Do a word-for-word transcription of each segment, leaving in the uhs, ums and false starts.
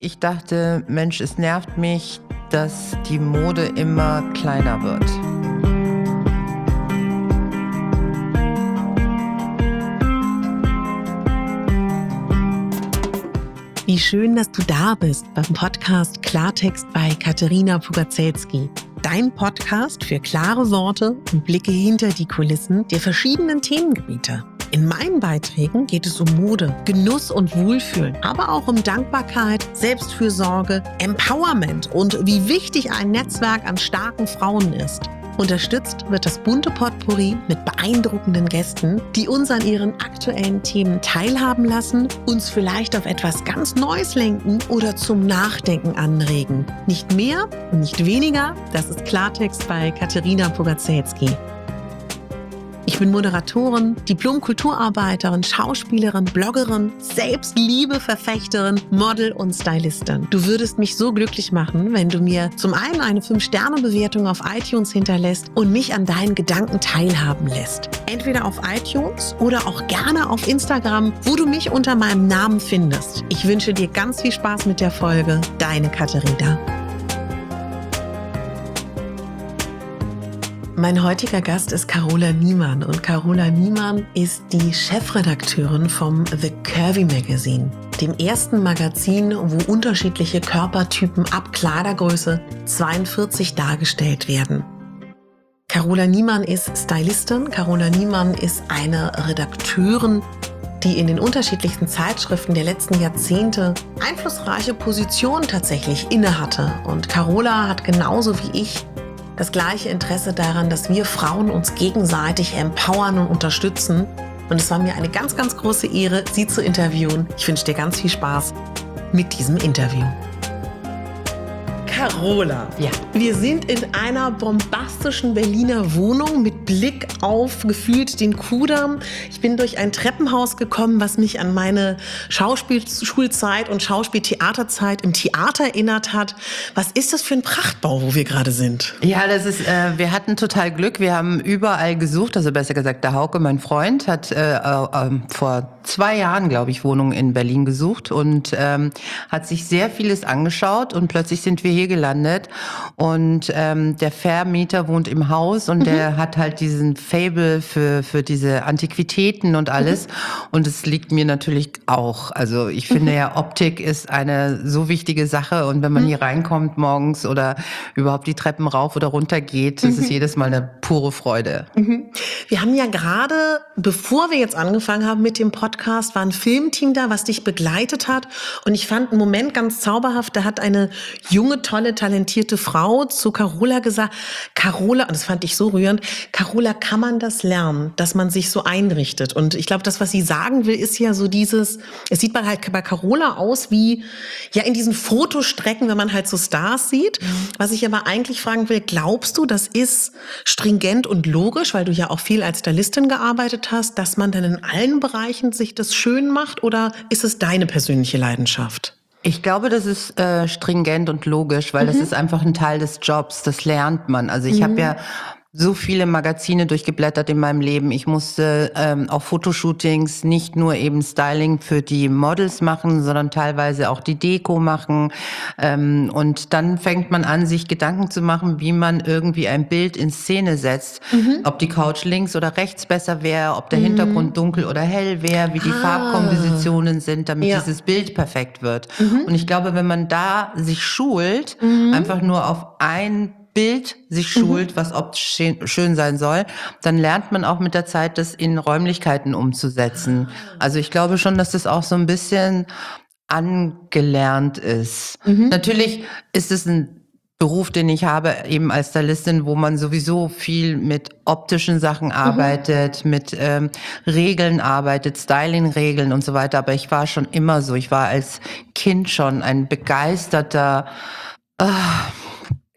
Ich dachte, Mensch, es nervt mich, dass die Mode immer kleiner wird. Wie schön, dass du da bist beim Podcast Klartext bei Katerina Pugacelski. Dein Podcast für klare Worte und Blicke hinter die Kulissen der verschiedenen Themengebiete. In meinen Beiträgen geht es um Mode, Genuss und Wohlfühlen, aber auch um Dankbarkeit, Selbstfürsorge, Empowerment und wie wichtig ein Netzwerk an starken Frauen ist. Unterstützt wird das bunte Potpourri mit beeindruckenden Gästen, die uns an ihren aktuellen Themen teilhaben lassen, uns vielleicht auf etwas ganz Neues lenken oder zum Nachdenken anregen. Nicht mehr und nicht weniger, das ist Klartext bei Katerina Pugacelski. Ich bin Moderatorin, Diplom-Kulturarbeiterin, Schauspielerin, Bloggerin, Selbstliebe-Verfechterin, Model und Stylistin. Du würdest mich so glücklich machen, wenn du mir zum einen eine fünf Sterne Bewertung auf iTunes hinterlässt und mich an deinen Gedanken teilhaben lässt. Entweder auf iTunes oder auch gerne auf Instagram, wo du mich unter meinem Namen findest. Ich wünsche dir ganz viel Spaß mit der Folge. Deine Katerina. Mein heutiger Gast ist Carola Niemann und Carola Niemann ist die Chefredakteurin vom The Curvy Magazine, dem ersten Magazin, wo unterschiedliche Körpertypen ab Kleidergröße zweiundvierzig dargestellt werden. Carola Niemann ist Stylistin, Carola Niemann ist eine Redakteurin, die in den unterschiedlichsten Zeitschriften der letzten Jahrzehnte einflussreiche Positionen tatsächlich innehatte. Und Carola hat genauso wie ich das gleiche Interesse daran, dass wir Frauen uns gegenseitig empowern und unterstützen. Und es war mir eine ganz, ganz große Ehre, Sie zu interviewen. Ich wünsche dir ganz viel Spaß mit diesem Interview. Carola, Ja. Wir sind in einer bombastischen Berliner Wohnung mit Blick auf gefühlt den Kudamm. Ich bin durch ein Treppenhaus gekommen, was mich an meine Schauspielschulzeit und Schauspieltheaterzeit im Theater erinnert hat. Was ist das für ein Prachtbau, wo wir gerade sind? Ja, das ist, äh, wir hatten total Glück. Wir haben überall gesucht, also besser gesagt, der Hauke, mein Freund, hat äh, äh, vor zwei Jahren, glaube ich, Wohnungen in Berlin gesucht und ähm, hat sich sehr vieles angeschaut und plötzlich sind wir hier gelandet und ähm, der Vermieter wohnt im Haus und mhm. der hat halt diesen Faible für für diese Antiquitäten und alles mhm. und es liegt mir natürlich auch. Also ich finde mhm. ja, Optik ist eine so wichtige Sache und wenn man mhm. hier reinkommt morgens oder überhaupt die Treppen rauf oder runter geht, das mhm. ist jedes Mal eine pure Freude. Mhm. Wir haben ja gerade, bevor wir jetzt angefangen haben mit dem Podcast, war ein Filmteam da, was dich begleitet hat und ich fand einen Moment ganz zauberhaft, da hat eine junge, tolle, talentierte Frau zu Carola gesagt, Carola, und das fand ich so rührend, Carola, kann man das lernen, dass man sich so einrichtet? Und ich glaube, das, was sie sagen will, ist ja so dieses, es sieht man halt bei Carola aus wie, ja, in diesen Fotostrecken, wenn man halt so Stars sieht. Mhm. Was ich aber eigentlich fragen will, glaubst du, das ist stringent und logisch, weil du ja auch viel als Stylistin gearbeitet hast, dass man dann in allen Bereichen sich das schön macht, oder ist es deine persönliche Leidenschaft? Ich glaube, das ist äh, stringent und logisch, weil mhm. das ist einfach ein Teil des Jobs, das lernt man. Also ich mhm. habe ja so viele Magazine durchgeblättert in meinem Leben. Ich musste ähm, auch Fotoshootings, nicht nur eben Styling für die Models machen, sondern teilweise auch die Deko machen. Ähm, und dann fängt man an, sich Gedanken zu machen, wie man irgendwie ein Bild in Szene setzt. Mhm. Ob die Couch links oder rechts besser wäre, ob der mhm. Hintergrund dunkel oder hell wäre, wie die ah. Farbkompositionen sind, damit ja. dieses Bild perfekt wird. Mhm. Und ich glaube, wenn man da sich schult, mhm. einfach nur auf ein Bild sich schult, mhm. was optisch schön sein soll, dann lernt man auch mit der Zeit, das in Räumlichkeiten umzusetzen. Also ich glaube schon, dass das auch so ein bisschen angelernt ist. Mhm. Natürlich ist es ein Beruf, den ich habe, eben als Stylistin, wo man sowieso viel mit optischen Sachen arbeitet, mhm. mit ähm, Regeln arbeitet, Styling-Regeln und so weiter. Aber ich war schon immer so. Ich war als Kind schon ein begeisterter, äh,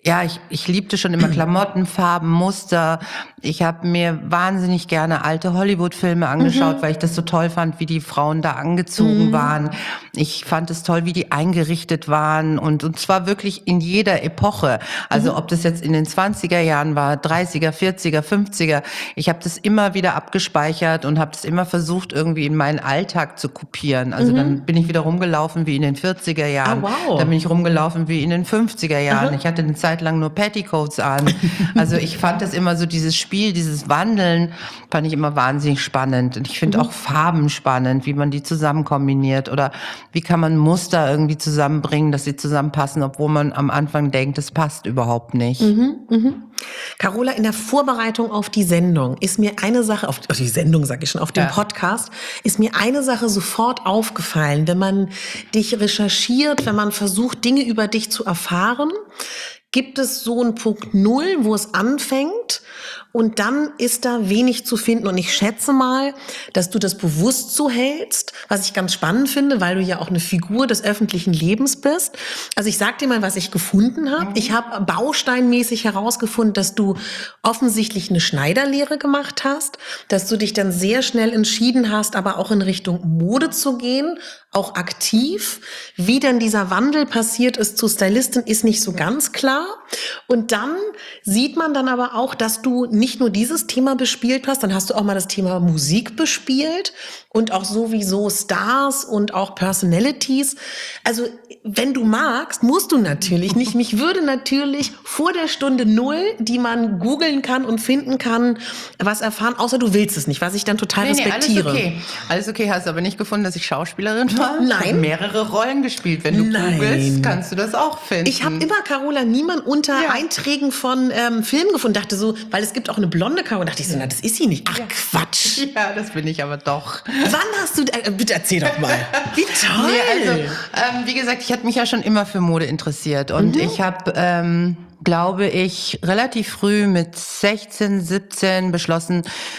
Ja, ich, ich liebte schon immer Klamotten, Farben, Muster. Ich habe mir wahnsinnig gerne alte Hollywood-Filme angeschaut, mhm. weil ich das so toll fand, wie die Frauen da angezogen mhm. waren. Ich fand es toll, wie die eingerichtet waren und, und zwar wirklich in jeder Epoche. Also mhm. ob das jetzt in den zwanziger Jahren war, dreißiger, vierziger, fünfziger. Ich habe das immer wieder abgespeichert und habe das immer versucht, irgendwie in meinen Alltag zu kopieren. Also mhm. dann bin ich wieder rumgelaufen wie in den vierziger Jahren. Oh, wow. Dann bin ich rumgelaufen wie in den fünfziger Jahren. Mhm. Ich hatte eine Zeit lang nur Petticoats an. Also ich fand das immer so, dieses Spiel, dieses Wandeln, fand ich immer wahnsinnig spannend. Und ich finde mhm. auch Farben spannend, wie man die zusammen kombiniert oder wie kann man Muster irgendwie zusammenbringen, dass sie zusammenpassen, obwohl man am Anfang denkt, es passt überhaupt nicht. Mhm, mhm. Carola, in der Vorbereitung auf die Sendung ist mir eine Sache, auf, auf die Sendung sage ich schon, auf den ja. Podcast, ist mir eine Sache sofort aufgefallen, wenn man dich recherchiert, wenn man versucht, Dinge über dich zu erfahren, gibt es so einen Punkt Null, wo es anfängt und dann ist da wenig zu finden. Und ich schätze mal, dass du das bewusst so hältst, was ich ganz spannend finde, weil du ja auch eine Figur des öffentlichen Lebens bist. Also ich sag dir mal, was ich gefunden habe. Mhm. Ich habe bausteinmäßig herausgefunden, dass du offensichtlich eine Schneiderlehre gemacht hast, dass du dich dann sehr schnell entschieden hast, aber auch in Richtung Mode zu gehen, auch aktiv. Wie dann dieser Wandel passiert ist zu Stylistin, ist nicht so ganz klar. Und dann sieht man dann aber auch, dass du nicht nur dieses Thema bespielt hast, dann hast du auch mal das Thema Musik bespielt und auch sowieso Stars und auch Personalities. Also wenn du magst, musst du natürlich nicht. Mich würde natürlich vor der Stunde Null, die man googeln kann und finden kann, was erfahren, außer du willst es nicht, was ich dann total nee, respektiere. Nee, alles okay. Alles okay, hast du aber nicht gefunden, dass ich Schauspielerin war? Nein. Ich habe mehrere Rollen gespielt. Wenn du Nein. googelst, kannst du das auch finden. Ich habe immer Carola Niemann unter ja. Einträgen von ähm, Filmen gefunden. Dachte so, weil es gibt auch eine blonde Carola. Dachte ich so, na, das ist sie nicht. Ach, ja. Quatsch. Ja, das bin ich aber doch. Wann hast du, äh, bitte erzähl doch mal. Wie toll. Nee, also, ähm, wie gesagt, ich habe mich ja schon immer für Mode interessiert. Und mhm. ich habe, ähm, glaube ich, relativ früh mit sechzehn, siebzehn beschlossen,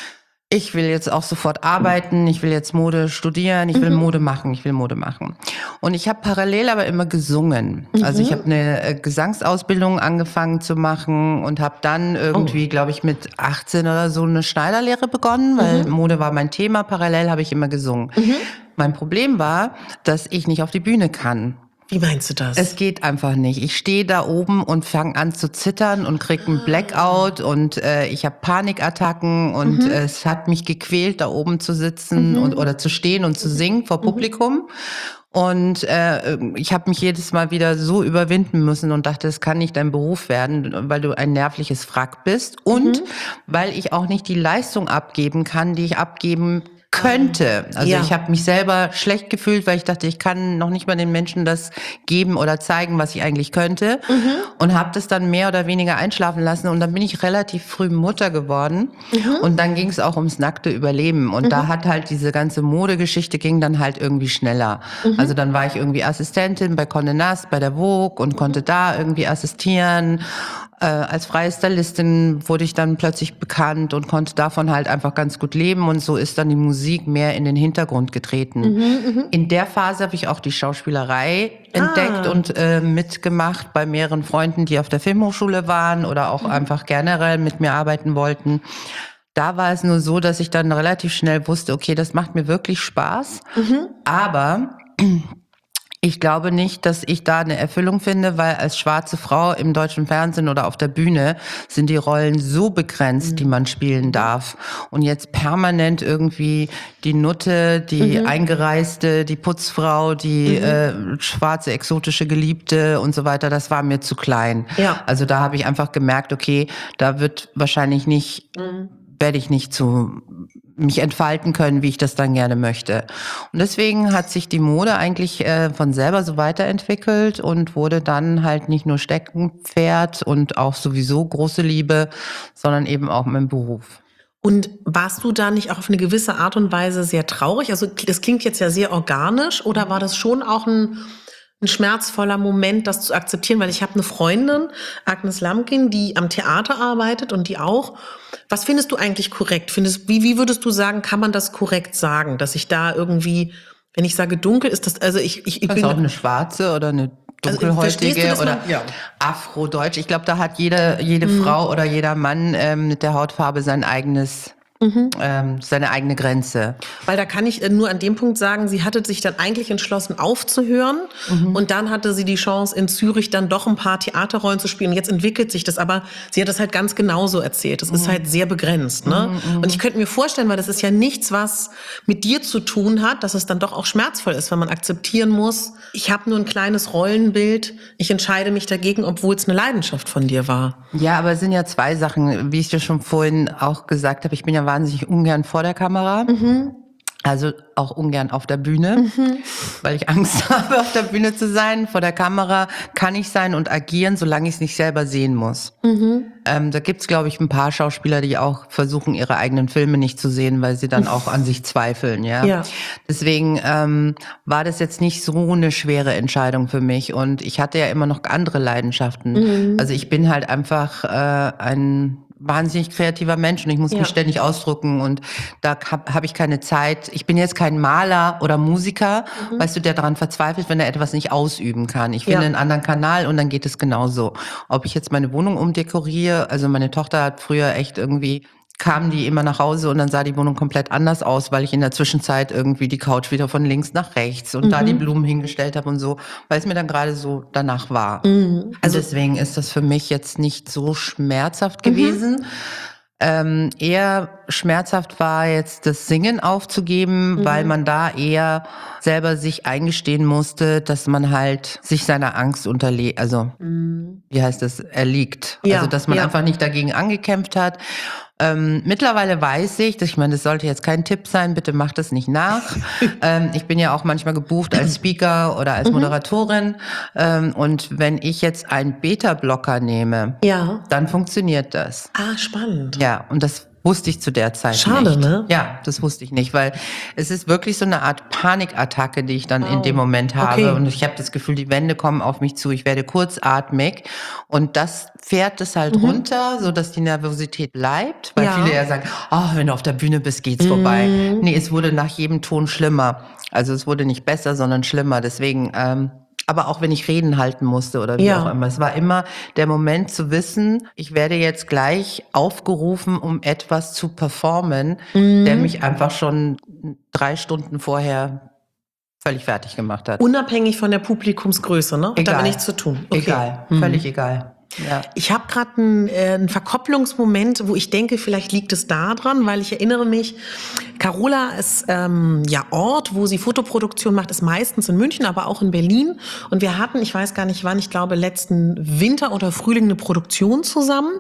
ich will jetzt auch sofort arbeiten, ich will jetzt Mode studieren, ich will mhm. Mode machen, ich will Mode machen. Und ich habe parallel aber immer gesungen. Mhm. Also ich habe eine äh, Gesangsausbildung angefangen zu machen und habe dann irgendwie, oh. glaube ich, mit achtzehn oder so eine Schneiderlehre begonnen, weil mhm. Mode war mein Thema. Parallel habe ich immer gesungen. Mhm. Mein Problem war, dass ich nicht auf die Bühne kann. Wie meinst du das? Es geht einfach nicht. Ich stehe da oben und fange an zu zittern und krieg einen Blackout und äh, ich habe Panikattacken und mhm. äh, es hat mich gequält, da oben zu sitzen mhm. und oder zu stehen und zu singen vor Publikum. Mhm. Und äh, ich habe mich jedes Mal wieder so überwinden müssen und dachte, es kann nicht dein Beruf werden, weil du ein nervliches Wrack bist und mhm. weil ich auch nicht die Leistung abgeben kann, die ich abgeben könnte. Also ja. ich habe mich selber schlecht gefühlt, weil ich dachte, ich kann noch nicht mal den Menschen das geben oder zeigen, was ich eigentlich könnte. Mhm. Und habe das dann mehr oder weniger einschlafen lassen. Und dann bin ich relativ früh Mutter geworden. Mhm. Und dann ging es auch ums nackte Überleben. Und mhm. da hat halt diese ganze Modegeschichte ging dann halt irgendwie schneller. Mhm. Also dann war ich irgendwie Assistentin bei Condé Nast, bei der Vogue und konnte da irgendwie assistieren. Äh, als freie Stylistin wurde ich dann plötzlich bekannt und konnte davon halt einfach ganz gut leben und so ist dann die Musik mehr in den Hintergrund getreten. Mhm, in der Phase habe ich auch die Schauspielerei ah. entdeckt und äh, mitgemacht bei mehreren Freunden, die auf der Filmhochschule waren oder auch mhm. einfach generell mit mir arbeiten wollten. Da war es nur so, dass ich dann relativ schnell wusste, okay, das macht mir wirklich Spaß, mhm. aber ich glaube nicht, dass ich da eine Erfüllung finde, weil als schwarze Frau im deutschen Fernsehen oder auf der Bühne sind die Rollen so begrenzt, mhm. die man spielen darf. Und jetzt permanent irgendwie die Nutte, die mhm. Eingereiste, die Putzfrau, die mhm. äh, schwarze exotische Geliebte und so weiter, das war mir zu klein. Ja. Also da habe ich einfach gemerkt, okay, da wird wahrscheinlich nicht... Mhm. werde ich nicht zu mich entfalten können, wie ich das dann gerne möchte. Und deswegen hat sich die Mode eigentlich äh, von selber so weiterentwickelt und wurde dann halt nicht nur Steckenpferd und auch sowieso große Liebe, sondern eben auch mein Beruf. Und warst du da nicht auch auf eine gewisse Art und Weise sehr traurig? Also das klingt jetzt ja sehr organisch, oder war das schon auch ein ein schmerzvoller Moment, das zu akzeptieren, weil ich habe eine Freundin, Agnes Lamkin, die am Theater arbeitet und die auch. Was findest du eigentlich korrekt? Findest, wie, wie würdest du sagen, kann man das korrekt sagen, dass ich da irgendwie, wenn ich sage dunkel, ist das, also ich, ich, ich bin auch eine schwarze oder eine dunkelhäutige Also, oder man, ja. Afrodeutsch. Ich glaube, da hat jede, jede mhm. Frau oder jeder Mann ähm, mit der Hautfarbe sein eigenes Mhm. Ähm, seine eigene Grenze. Weil da kann ich nur an dem Punkt sagen, sie hatte sich dann eigentlich entschlossen aufzuhören mhm. und dann hatte sie die Chance in Zürich dann doch ein paar Theaterrollen zu spielen. Jetzt entwickelt sich das, aber sie hat das halt ganz genauso erzählt. Das mhm. ist halt sehr begrenzt. Ne? Mhm. Und ich könnte mir vorstellen, weil das ist ja nichts, was mit dir zu tun hat, dass es dann doch auch schmerzvoll ist, wenn man akzeptieren muss, ich habe nur ein kleines Rollenbild, ich entscheide mich dagegen, obwohl es eine Leidenschaft von dir war. Ja, aber es sind ja zwei Sachen, wie ich dir schon vorhin auch gesagt habe, ich bin ja wahnsinnig ungern vor der Kamera, mhm. also auch ungern auf der Bühne, mhm. weil ich Angst habe, auf der Bühne zu sein. Vor der Kamera kann ich sein und agieren, solange ich es nicht selber sehen muss. Mhm. Ähm, da gibt's, glaube ich, ein paar Schauspieler, die auch versuchen, ihre eigenen Filme nicht zu sehen, weil sie dann auch an sich zweifeln. Ja. ja. Deswegen ähm, war das jetzt nicht so eine schwere Entscheidung für mich. Und ich hatte ja immer noch andere Leidenschaften. Mhm. Also ich bin halt einfach äh, ein wahnsinnig kreativer Mensch und ich muss ja. mich ständig ausdrücken und da habe hab ich keine Zeit. Ich bin jetzt kein Maler oder Musiker, mhm. weißt du, der daran verzweifelt, wenn er etwas nicht ausüben kann. Ich finde ja. einen anderen Kanal und dann geht es genauso. Ob ich jetzt meine Wohnung umdekoriere, also meine Tochter hat früher echt irgendwie kamen die immer nach Hause und dann sah die Wohnung komplett anders aus, weil ich in der Zwischenzeit irgendwie die Couch wieder von links nach rechts und mhm. da die Blumen hingestellt habe und so, weil es mir dann gerade so danach war. Mhm. Also und deswegen ist das für mich jetzt nicht so schmerzhaft gewesen. Mhm. Ähm, eher schmerzhaft war jetzt das Singen aufzugeben, mhm. weil man da eher selber sich eingestehen musste, dass man halt sich seiner Angst unterlegt, also mhm. wie heißt das, erliegt. Ja, also dass man ja. einfach nicht dagegen angekämpft hat. Ähm, mittlerweile weiß ich, dass ich meine, das sollte jetzt kein Tipp sein, bitte macht das nicht nach. ähm, ich bin ja auch manchmal gebucht als Speaker oder als Moderatorin. Ähm, und wenn ich jetzt einen Beta-Blocker nehme, ja. dann funktioniert das. Ah, spannend. Ja, und das wusste ich zu der Zeit Schade, nicht. ne? Ja, das wusste ich nicht, weil es ist wirklich so eine Art Panikattacke, die ich dann wow. in dem Moment habe. Okay. Und ich habe das Gefühl, die Wände kommen auf mich zu, ich werde kurzatmig. Und das fährt es halt mhm. runter, so dass die Nervosität bleibt. Weil ja. viele ja sagen, oh, wenn du auf der Bühne bist, geht's mhm. vorbei. Nee, es wurde nach jedem Ton schlimmer. Also es wurde nicht besser, sondern schlimmer. Deswegen... Ähm, aber auch wenn ich Reden halten musste oder wie ja. auch immer. Es war immer der Moment zu wissen, ich werde jetzt gleich aufgerufen, um etwas zu performen, mhm. der mich einfach schon drei Stunden vorher völlig fertig gemacht hat. Unabhängig von der Publikumsgröße, ne? Hat egal. damit nichts zu tun. Okay. Egal, mhm. völlig egal. Ja. Ich habe gerade einen, äh, einen Verkopplungsmoment, wo ich denke, vielleicht liegt es daran, weil ich erinnere mich, Carola ist ähm, ja Ort, wo sie Fotoproduktion macht, ist meistens in München, aber auch in Berlin. Und wir hatten, ich weiß gar nicht wann, ich glaube letzten Winter oder Frühling eine Produktion zusammen,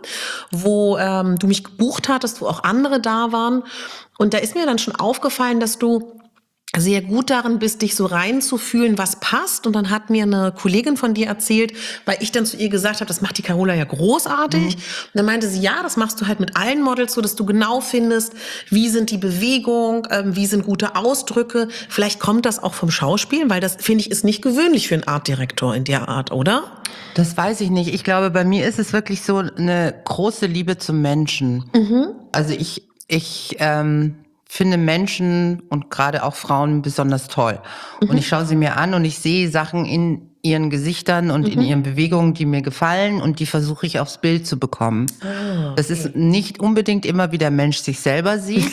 wo ähm, du mich gebucht hattest, wo auch andere da waren. Und da ist mir dann schon aufgefallen, dass du sehr gut darin bist, dich so reinzufühlen, was passt. Und dann hat mir eine Kollegin von dir erzählt, weil ich dann zu ihr gesagt habe, das macht die Carola ja großartig. Mhm. Und dann meinte sie, ja, das machst du halt mit allen Models so, dass du genau findest, wie sind die Bewegungen, ähm, wie sind gute Ausdrücke. Vielleicht kommt das auch vom Schauspiel, weil das, finde ich, ist nicht gewöhnlich für einen Artdirektor in der Art, oder? Das weiß ich nicht. Ich glaube, bei mir ist es wirklich so eine große Liebe zum Menschen. Mhm. Also ich, ich, ähm, finde Menschen und gerade auch Frauen besonders toll. Mhm. Und ich schaue sie mir an und ich sehe Sachen in ihren Gesichtern und mhm. in ihren Bewegungen, die mir gefallen und die versuche ich aufs Bild zu bekommen. Ah, okay. Das ist nicht unbedingt immer, wie der Mensch sich selber sieht.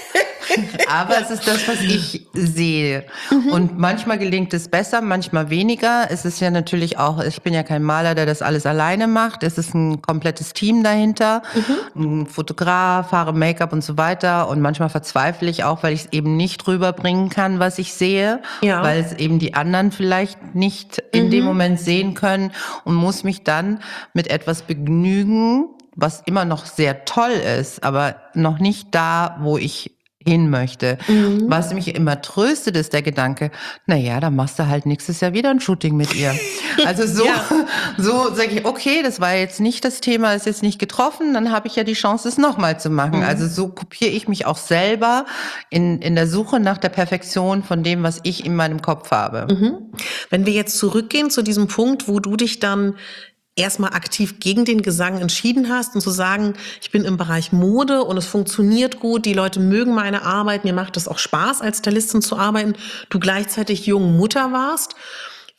Aber es ist das, was ich sehe. Mhm. Und manchmal gelingt es besser, manchmal weniger. Es ist ja natürlich auch, ich bin ja kein Maler, der das alles alleine macht. Es ist ein komplettes Team dahinter. Mhm. Ein Fotograf, Haare, Make-up und so weiter. Und manchmal verzweifle ich auch, weil ich es eben nicht rüberbringen kann, was ich sehe. Ja. Weil es eben die anderen vielleicht nicht in mhm. dem Moment sehen können. Und muss mich dann mit etwas begnügen, was immer noch sehr toll ist, aber noch nicht da, wo ich hin möchte. Mhm. Was mich immer tröstet, ist der Gedanke, na ja, dann machst du halt nächstes Jahr wieder ein Shooting mit ihr. Also so, ja. so sage ich, okay, das war jetzt nicht das Thema, ist jetzt nicht getroffen, dann habe ich ja die Chance, es nochmal zu machen. Mhm. Also so kopiere ich mich auch selber in, in der Suche nach der Perfektion von dem, was ich in meinem Kopf habe. Mhm. Wenn wir jetzt zurückgehen zu diesem Punkt, wo du dich dann erstmal aktiv gegen den Gesang entschieden hast und zu sagen, ich bin im Bereich Mode und es funktioniert gut, die Leute mögen meine Arbeit, mir macht es auch Spaß, als Stylistin zu arbeiten, du gleichzeitig junge Mutter warst.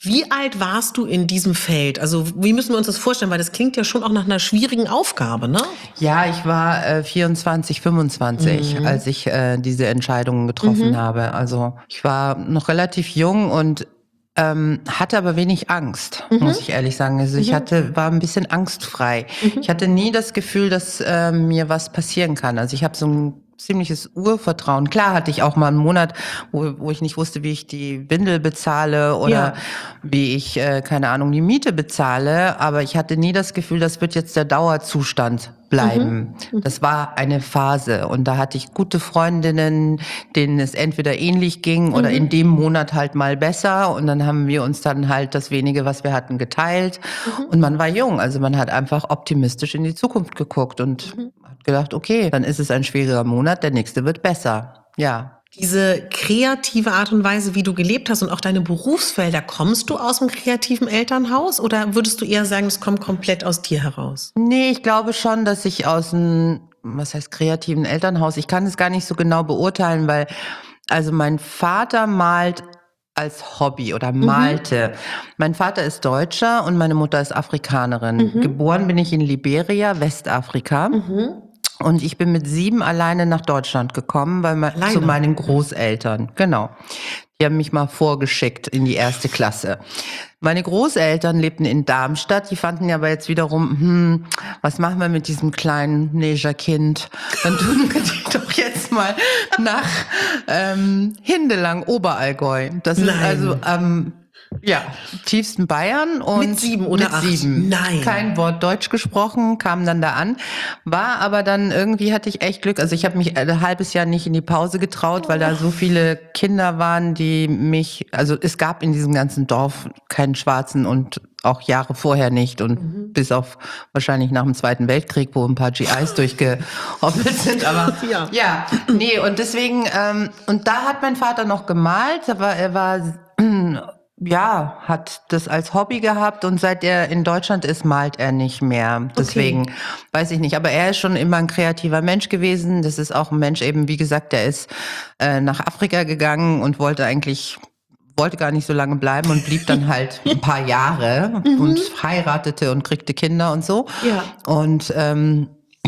Wie alt warst du in diesem Feld? Also wie müssen wir uns das vorstellen? Weil das klingt ja schon auch nach einer schwierigen Aufgabe, ne? Ja, ich war äh, vierundzwanzig, fünfundzwanzig, Mhm. als ich äh, diese Entscheidungen getroffen Mhm. habe. Also ich war noch relativ jung und ähm, hatte aber wenig Angst, Mhm. muss ich ehrlich sagen. Also ich Mhm. hatte, war ein bisschen angstfrei. Mhm. Ich hatte nie das Gefühl, dass äh, mir was passieren kann. Also ich habe so ein ziemliches Urvertrauen. Klar hatte ich auch mal einen Monat, wo, wo ich nicht wusste, wie ich die Windel bezahle oder Ja. wie ich, äh, keine Ahnung, die Miete bezahle. Aber ich hatte nie das Gefühl, das wird jetzt der Dauerzustand bleiben. Mhm. Das war eine Phase und da hatte ich gute Freundinnen, denen es entweder ähnlich ging oder Mhm. in dem Monat halt mal besser und dann haben wir uns dann halt das wenige, was wir hatten, geteilt Mhm. und man war jung, also man hat einfach optimistisch in die Zukunft geguckt und Mhm. hat gedacht, okay, dann ist es ein schwieriger Monat, der nächste wird besser. Ja. Diese kreative Art und Weise, wie du gelebt hast und auch deine Berufsfelder, kommst du aus einem kreativen Elternhaus oder würdest du eher sagen, es kommt komplett aus dir heraus? Nee, ich glaube schon, dass ich aus einem, was heißt kreativen Elternhaus, ich kann es gar nicht so genau beurteilen, weil, also mein Vater malt als Hobby oder malte. Mein Vater ist Deutscher und meine Mutter ist Afrikanerin. Mhm. Geboren bin ich in Liberia, Westafrika. Mhm. Und ich bin mit sieben alleine nach Deutschland gekommen, weil mein, Alleine? zu meinen Großeltern. Genau. Die haben mich mal vorgeschickt in die erste Klasse. Meine Großeltern lebten in Darmstadt. Die fanden ja aber jetzt wiederum, hm, was machen wir mit diesem kleinen Negerkind? Dann tun wir die doch jetzt mal nach ähm, Hindelang, Oberallgäu. Das ist Nein. also am ja, tiefsten Bayern und Mit sieben oder mit acht? sieben. Nein. Kein Wort Deutsch gesprochen, kam dann da an, war aber dann irgendwie hatte ich echt Glück. Also ich habe mich ein halbes Jahr nicht in die Pause getraut, weil da so viele Kinder waren, die mich, also es gab in diesem ganzen Dorf keinen Schwarzen und auch Jahre vorher nicht und Mhm. bis auf wahrscheinlich nach dem Zweiten Weltkrieg, wo ein paar G Is durchgehoppelt sind, aber Ja. ja, nee, und deswegen, ähm, und da hat mein Vater noch gemalt, aber er war, ja, hat das als Hobby gehabt und seit er in Deutschland ist, malt er nicht mehr. Deswegen Okay. weiß ich nicht. Aber er ist schon immer ein kreativer Mensch gewesen. Das ist auch ein Mensch eben, wie gesagt, der ist äh, nach Afrika gegangen und wollte eigentlich, wollte gar nicht so lange bleiben und blieb dann halt ein paar Jahre und heiratete und kriegte Kinder und so. Ja. Und ähm,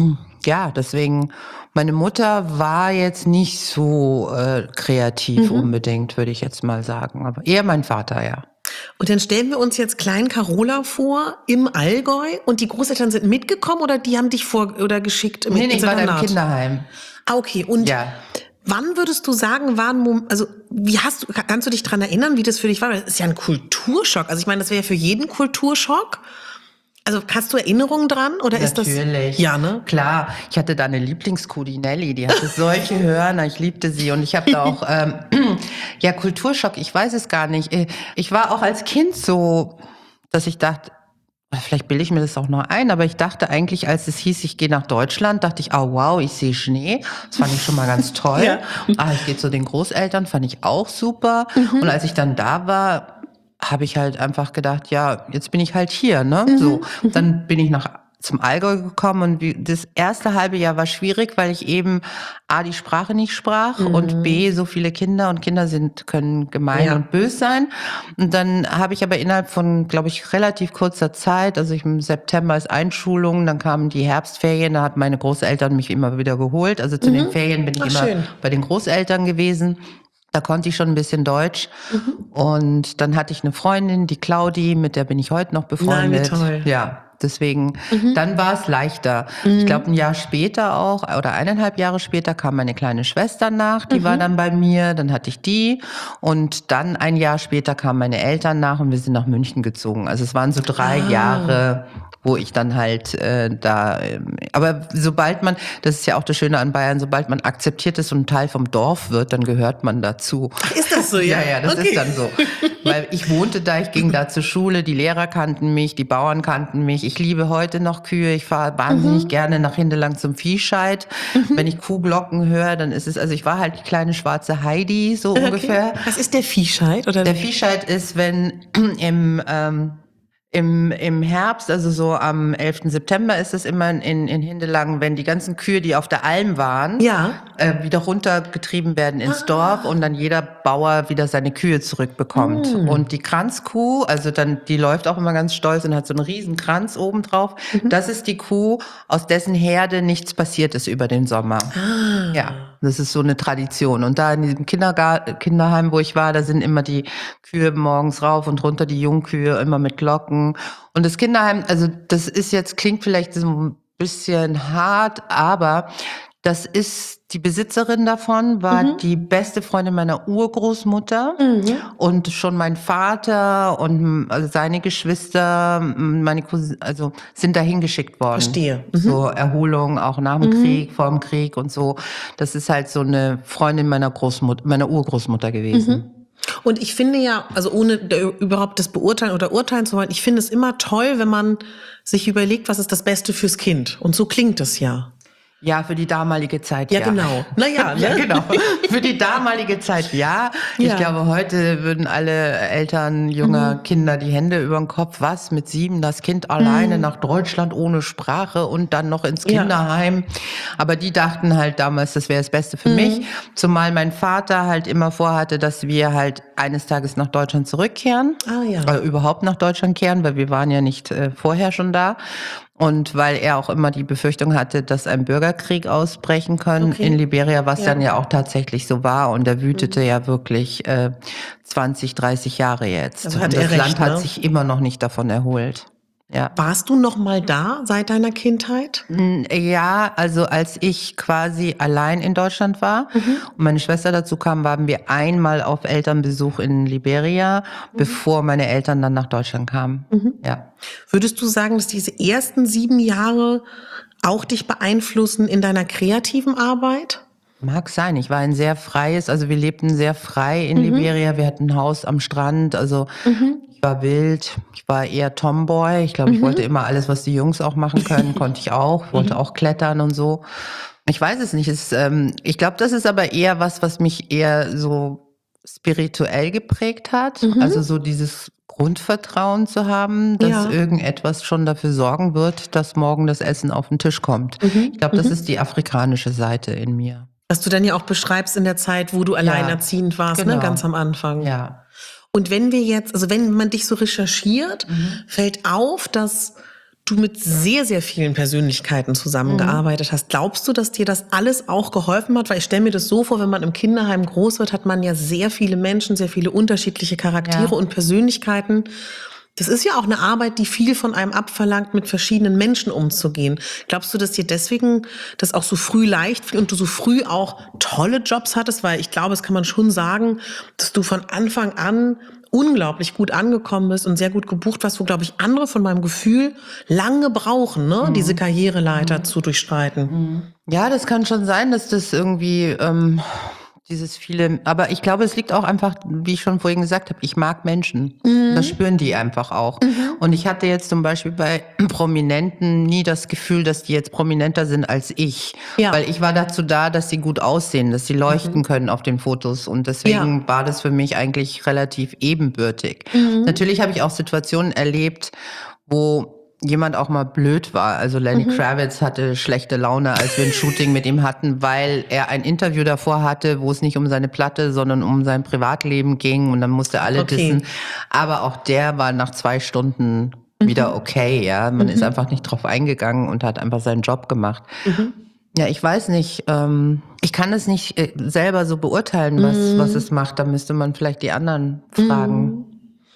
ja, deswegen, meine Mutter war jetzt nicht so äh, kreativ Mhm. unbedingt, würde ich jetzt mal sagen. Aber eher mein Vater, ja. Und dann stellen wir uns jetzt Klein Carola vor im Allgäu und die Großeltern sind mitgekommen oder die haben dich vor oder geschickt mit Nee, nee, ins ich war da im Internat? Kinderheim. Ah, okay. Und Ja. wann würdest du sagen, waren, Mom- also wie hast du, kannst du dich dran erinnern, wie das für dich war? Das ist ja ein Kulturschock. Also ich meine, das wäre ja für jeden Kulturschock. Also hast du Erinnerungen dran oder ist das? Natürlich. Ja, ne? Klar, ich hatte da eine Lieblingskuh, die Nelly, die hatte solche Hörner, ich liebte sie und ich habe da auch, ähm, ja, Kulturschock, ich weiß es gar nicht. Ich war auch als Kind so, dass ich dachte, vielleicht bilde ich mir das auch noch ein, aber ich dachte eigentlich, als es hieß, ich gehe nach Deutschland, dachte ich, oh wow, ich sehe Schnee. Das fand ich schon mal ganz toll. Ja. Ah, ich gehe zu den Großeltern, fand ich auch super. Mhm. Und als ich dann da war, habe ich halt einfach gedacht, ja, jetzt bin ich halt hier, ne? Mhm. So, dann bin ich nach zum Allgäu gekommen und wie, das erste halbe Jahr war schwierig, weil ich eben A, die Sprache nicht sprach Mhm. und B, so viele Kinder und Kinder sind, können gemein Ja. und böse sein. Und dann habe ich aber innerhalb von, glaube ich, relativ kurzer Zeit, also ich, im September ist Einschulung, dann kamen die Herbstferien, da hat meine Großeltern mich immer wieder geholt. Also zu Mhm. den Ferien bin ich Ach, immer schön. bei den Großeltern gewesen. Da konnte ich schon ein bisschen Deutsch. Mhm. Und dann hatte ich eine Freundin, die Claudi, mit der bin ich heute noch befreundet. Nein, wie toll. Ja, deswegen, Mhm. dann war es leichter. Mhm. Ich glaube, ein Jahr später auch, oder eineinhalb Jahre später kam meine kleine Schwester nach, die Mhm. war dann bei mir, dann hatte ich die. Und dann ein Jahr später kamen meine Eltern nach und wir sind nach München gezogen. Also es waren so drei Ah. Jahre, wo ich dann halt äh, da, ähm, aber sobald man, das ist ja auch das Schöne an Bayern, sobald man akzeptiert ist und ein Teil vom Dorf wird, dann gehört man dazu. Ach, ist das so? Ja, Ja, ja, das okay. ist dann so. Weil ich wohnte da, ich ging da zur Schule, die Lehrer kannten mich, die Bauern kannten mich. Ich liebe heute noch Kühe, ich fahre wahnsinnig Mhm. gerne nach Hindelang zum Viehscheid. Mhm. Wenn ich Kuhglocken höre, dann ist es, also ich war halt die kleine schwarze Heidi, so ungefähr. Okay. Was ist der Viehscheid? Oder? Der Viehscheid ist, wenn im, ähm, Im, im Herbst, also so am elften September ist es immer in, in Hindelangen, wenn die ganzen Kühe, die auf der Alm waren, Ja. äh, wieder runtergetrieben werden ins Dorf und dann jeder Bauer wieder seine Kühe zurückbekommt. Mm. Und die Kranzkuh, also dann, die läuft auch immer ganz stolz und hat so einen riesen Kranz oben drauf. Mhm. Das ist die Kuh, aus dessen Herde nichts passiert ist über den Sommer. Ah. Ja, das ist so eine Tradition. Und da in diesem Kindergar- Kinderheim, wo ich war, da sind immer die Kühe morgens rauf und runter, die Jungkühe, immer mit Glocken. Und das Kinderheim, also das ist jetzt, klingt vielleicht so ein bisschen hart, aber das ist, die Besitzerin davon war Mhm. die beste Freundin meiner Urgroßmutter. Mhm. Und schon mein Vater und also seine Geschwister, meine Cousine, also sind dahin geschickt worden. Verstehe. Mhm. So Erholung, auch nach dem Mhm. Krieg, vor dem Krieg und so. Das ist halt so eine Freundin meiner Großmutter, meiner Urgroßmutter gewesen. Mhm. Und ich finde ja, also ohne überhaupt das beurteilen oder urteilen zu wollen, ich finde es immer toll, wenn man sich überlegt, was ist das Beste fürs Kind. Und so klingt es ja. Ja, für die damalige Zeit, Ja, ja. genau. Naja, ne? Ja, genau. Für die damalige Zeit, ja. Ja. Ich glaube, heute würden alle Eltern junger Mhm. Kinder die Hände über den Kopf, was, mit sieben das Kind alleine Mhm. nach Deutschland ohne Sprache und dann noch ins Ja. Kinderheim. Aber die dachten halt damals, das wäre das Beste für Mhm. mich. Zumal mein Vater halt immer vorhatte, dass wir halt eines Tages nach Deutschland zurückkehren. Ah ja. Oder überhaupt nach Deutschland kehren, weil wir waren ja nicht äh, vorher schon da. Und weil er auch immer die Befürchtung hatte, dass ein Bürgerkrieg ausbrechen kann Okay. in Liberia, was Ja. dann ja auch tatsächlich so war. Und der wütete Mhm. ja wirklich äh, zwanzig, dreißig Jahre jetzt. Also hat und das er recht, Land hat ne? sich immer noch nicht davon erholt. Ja. Warst du noch mal da seit deiner Kindheit? Mm, Ja, also als ich quasi allein in Deutschland war Mhm. und meine Schwester dazu kam, waren wir einmal auf Elternbesuch in Liberia, Mhm. bevor meine Eltern dann nach Deutschland kamen. Mhm. Ja. Würdest du sagen, dass diese ersten sieben Jahre auch dich beeinflussen in deiner kreativen Arbeit? Mag sein. Ich war ein sehr freies, also wir lebten sehr frei in Mhm. Liberia. Wir hatten ein Haus am Strand, also Mhm. ich war wild. Ich war eher Tomboy. Ich glaube, ich Mhm. wollte immer alles, was die Jungs auch machen können, konnte ich auch. Ich wollte Mhm. auch klettern und so. Ich weiß es nicht. Es, ähm, ich glaube, das ist aber eher was, was mich eher so spirituell geprägt hat. Mhm. Also so dieses Grundvertrauen zu haben, dass Ja. irgendetwas schon dafür sorgen wird, dass morgen das Essen auf den Tisch kommt. Mhm. Ich glaube, das Mhm. ist die afrikanische Seite in mir. Was du dann ja auch beschreibst in der Zeit, wo du alleinerziehend warst, genau. ne, ganz am Anfang. Ja. Und wenn wir jetzt, also wenn man dich so recherchiert, Mhm. fällt auf, dass du mit sehr, sehr vielen Persönlichkeiten zusammengearbeitet hast. Glaubst du, dass dir das alles auch geholfen hat? Weil ich stelle mir das so vor, wenn man im Kinderheim groß wird, hat man ja sehr viele Menschen, sehr viele unterschiedliche Charaktere Ja. und Persönlichkeiten. Das ist ja auch eine Arbeit, die viel von einem abverlangt, mit verschiedenen Menschen umzugehen. Glaubst du, dass dir deswegen das auch so früh leicht fiel und du so früh auch tolle Jobs hattest? Weil ich glaube, das kann man schon sagen, dass du von Anfang an unglaublich gut angekommen bist und sehr gut gebucht warst, wo, glaube ich, andere von meinem Gefühl lange brauchen, ne, Mhm. diese Karriereleiter mhm. zu durchschreiten. Ja, das kann schon sein, dass das irgendwie ähm, dieses viele, aber ich glaube, es liegt auch einfach, wie ich schon vorhin gesagt habe, ich mag Menschen. Mhm. Das spüren die einfach auch. Mhm. Und ich hatte jetzt zum Beispiel bei Prominenten nie das Gefühl, dass die jetzt prominenter sind als ich. Ja. Weil ich war dazu da, dass sie gut aussehen, dass sie leuchten Mhm. können auf den Fotos. Und deswegen Ja. war das für mich eigentlich relativ ebenbürtig. Mhm. Natürlich habe ich auch Situationen erlebt, wo jemand auch mal blöd war. Also Lenny Mhm. Kravitz hatte schlechte Laune, als wir ein Shooting mit ihm hatten, weil er ein Interview davor hatte, wo es nicht um seine Platte, sondern um sein Privatleben ging und dann musste alle Okay. dissen. Aber auch der war nach zwei Stunden wieder okay, ja. Man Mhm. ist einfach nicht drauf eingegangen und hat einfach seinen Job gemacht. Mhm. Ja, ich weiß nicht, ähm, ich kann es nicht äh, selber so beurteilen, was, Mhm. was es macht. Da müsste man vielleicht die anderen fragen. Mhm.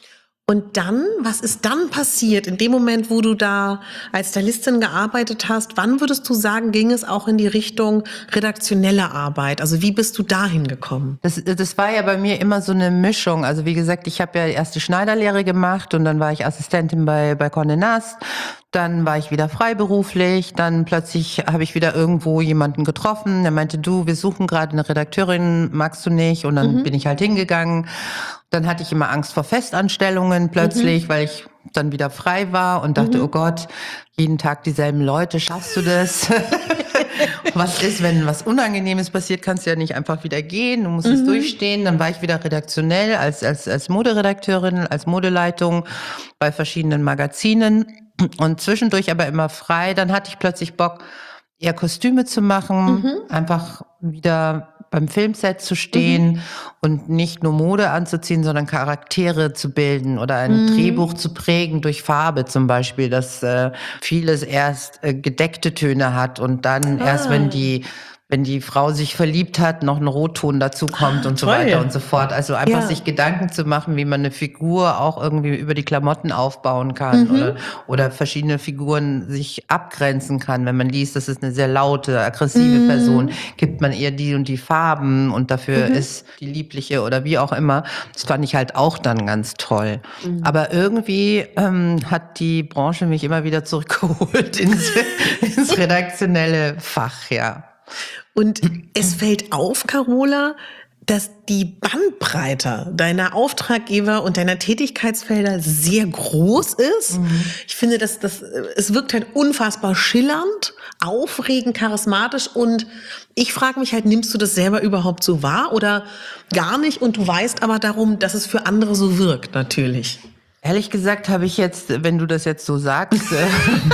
Und dann, was ist dann passiert in dem Moment, wo du da als Stylistin gearbeitet hast? Wann würdest du sagen, ging es auch in die Richtung redaktionelle Arbeit? Also wie bist du dahin gekommen? Das, das war ja bei mir immer so eine Mischung. Also wie gesagt, ich habe ja erst die Schneiderlehre gemacht und dann war ich Assistentin bei, bei Condé Nast. Dann war ich wieder freiberuflich. Dann plötzlich habe ich wieder irgendwo jemanden getroffen. Der meinte, du, wir suchen gerade eine Redakteurin, magst du nicht? Und dann Mhm. bin ich halt hingegangen. Dann hatte ich immer Angst vor Festanstellungen plötzlich, Mhm. weil ich dann wieder frei war und dachte, Mhm. oh Gott, jeden Tag dieselben Leute, schaffst du das? was ist, wenn was Unangenehmes passiert, kannst du ja nicht einfach wieder gehen, du musst Mhm. es durchstehen. Dann war ich wieder redaktionell als, als, als Moderedakteurin, als Modeleitung bei verschiedenen Magazinen und zwischendurch aber immer frei. Dann hatte ich plötzlich Bock, eher Kostüme zu machen, Mhm. einfach wieder beim Filmset zu stehen Mhm. und nicht nur Mode anzuziehen, sondern Charaktere zu bilden oder ein Mhm. Drehbuch zu prägen durch Farbe zum Beispiel, dass äh, vieles erst äh, gedeckte Töne hat und dann Ah. erst, wenn die wenn die Frau sich verliebt hat, noch ein Rotton dazu kommt Ah, und so toll. weiter und so fort. Also einfach Ja. sich Gedanken zu machen, wie man eine Figur auch irgendwie über die Klamotten aufbauen kann Mhm. oder, oder verschiedene Figuren sich abgrenzen kann. Wenn man liest, das ist eine sehr laute, aggressive Mhm. Person, gibt man ihr die und die Farben und dafür Mhm. ist die liebliche oder wie auch immer. Das fand ich halt auch dann ganz toll. Mhm. Aber irgendwie ähm, hat die Branche mich immer wieder zurückgeholt ins, ins redaktionelle Fach, ja. Und es fällt auf, Carola, dass die Bandbreite deiner Auftraggeber und deiner Tätigkeitsfelder sehr groß ist. Mhm. Ich finde, dass das, es wirkt halt unfassbar schillernd, aufregend, charismatisch und ich frage mich halt, nimmst du das selber überhaupt so wahr oder gar nicht und du weißt aber darum, dass es für andere so wirkt, natürlich. Ehrlich gesagt habe ich jetzt, wenn du das jetzt so sagst, äh,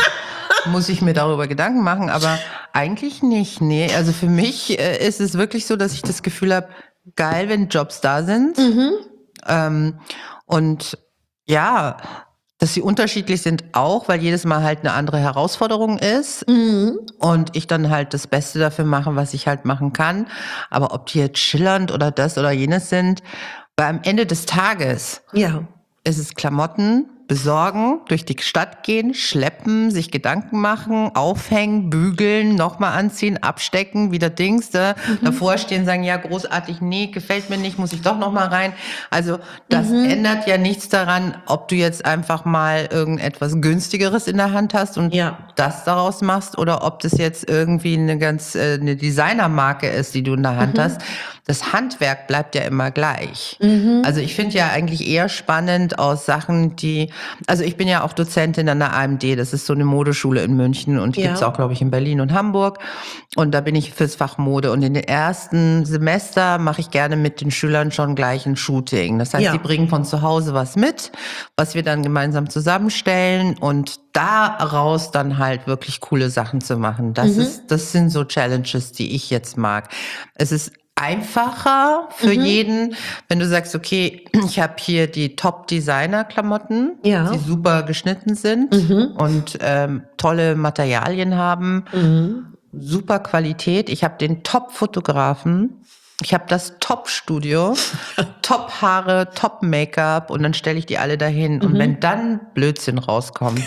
muss ich mir darüber Gedanken machen, aber eigentlich nicht. Nee, also für mich äh, ist es wirklich so, dass ich das Gefühl habe, geil, wenn Jobs da sind. Mhm. Ähm, und ja, dass sie unterschiedlich sind auch, weil jedes Mal halt eine andere Herausforderung ist. Mhm. Und ich dann halt das Beste dafür mache, was ich halt machen kann. Aber ob die jetzt schillernd oder das oder jenes sind, weil am Ende des Tages ja. ist es Klamotten besorgen, durch die Stadt gehen, schleppen, sich Gedanken machen, aufhängen, bügeln, nochmal anziehen, abstecken, wieder Dings, äh, mhm. davor stehen, sagen, ja, großartig, nee, gefällt mir nicht, muss ich doch nochmal rein. Also das mhm. ändert ja nichts daran, ob du jetzt einfach mal irgendetwas Günstigeres in der Hand hast und ja. das daraus machst oder ob das jetzt irgendwie eine ganz äh, eine Designermarke ist, die du in der Hand mhm. hast. Das Handwerk bleibt ja immer gleich. Mhm. Also ich finde ja eigentlich eher spannend aus Sachen, die, also ich bin ja auch Dozentin an der A M D, das ist so eine Modeschule in München und die ja. gibt's auch, glaube ich, in Berlin und Hamburg. Und da bin ich fürs Fach Mode und in den ersten Semester mache ich gerne mit den Schülern schon gleich ein Shooting. Das heißt, ja. die bringen von zu Hause was mit, was wir dann gemeinsam zusammenstellen und daraus dann halt wirklich coole Sachen zu machen. Das mhm. ist, das sind so Challenges, die ich jetzt mag. Es ist einfacher für mhm. jeden, wenn du sagst, okay, ich habe hier die Top-Designer-Klamotten, ja. die super geschnitten sind mhm. und ähm, tolle Materialien haben, mhm. super Qualität. Ich habe den Top-Fotografen, ich habe das Top-Studio, Top-Haare, Top-Make-up und dann stelle ich die alle dahin. Mhm. Und wenn dann Blödsinn rauskommt,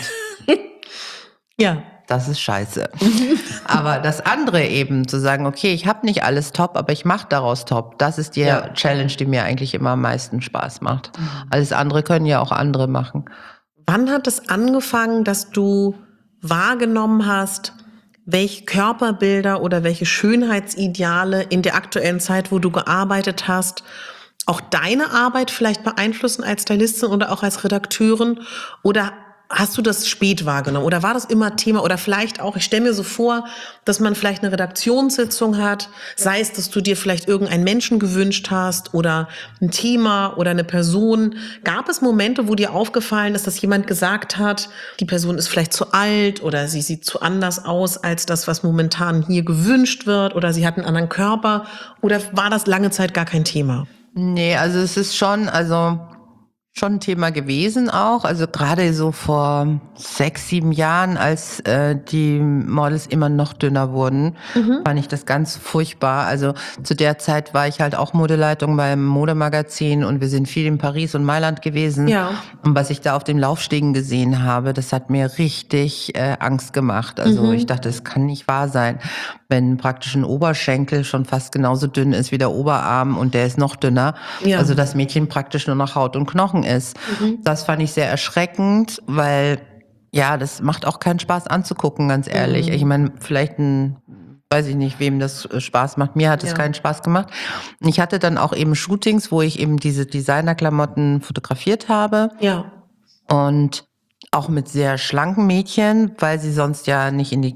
ja. das ist scheiße. Aber das andere eben, zu sagen, okay, ich habe nicht alles top, aber ich mache daraus top, das ist die ja. Challenge, die mir eigentlich immer am meisten Spaß macht. Mhm. Alles andere können ja auch andere machen. Wann hat es angefangen, dass du wahrgenommen hast, welche Körperbilder oder welche Schönheitsideale in der aktuellen Zeit, wo du gearbeitet hast, auch deine Arbeit vielleicht beeinflussen als Stylistin oder auch als Redakteurin? Oder hast du das spät wahrgenommen oder war das immer Thema oder vielleicht auch, ich stelle mir so vor, dass man vielleicht eine Redaktionssitzung hat, sei es, dass du dir vielleicht irgendeinen Menschen gewünscht hast oder ein Thema oder eine Person. Gab es Momente, wo dir aufgefallen ist, dass jemand gesagt hat, die Person ist vielleicht zu alt oder sie sieht zu anders aus als das, was momentan hier gewünscht wird oder sie hat einen anderen Körper oder war das lange Zeit gar kein Thema? Nee, also es ist schon, also schon ein Thema gewesen auch. Also gerade so vor sechs, sieben Jahren, als äh, die Models immer noch dünner wurden, mhm. fand ich das ganz furchtbar. Also zu der Zeit war ich halt auch Modeleitung beim Modemagazin und wir sind viel in Paris und Mailand gewesen. Ja. Und was ich da auf den Laufstegen gesehen habe, das hat mir richtig äh, Angst gemacht. Also mhm. ich dachte, das kann nicht wahr sein, wenn praktisch ein Oberschenkel schon fast genauso dünn ist wie der Oberarm und der ist noch dünner. Ja. Also das Mädchen praktisch nur noch Haut und Knochen ist. Mhm. Das fand ich sehr erschreckend, weil ja, das macht auch keinen Spaß anzugucken, ganz ehrlich. Mhm. Ich meine, vielleicht ein, weiß ich nicht, wem das Spaß macht. Mir hat es ja. keinen Spaß gemacht. Ich hatte dann auch eben Shootings, wo ich eben diese Designerklamotten fotografiert habe. Ja. Und auch mit sehr schlanken Mädchen, weil sie sonst ja nicht in die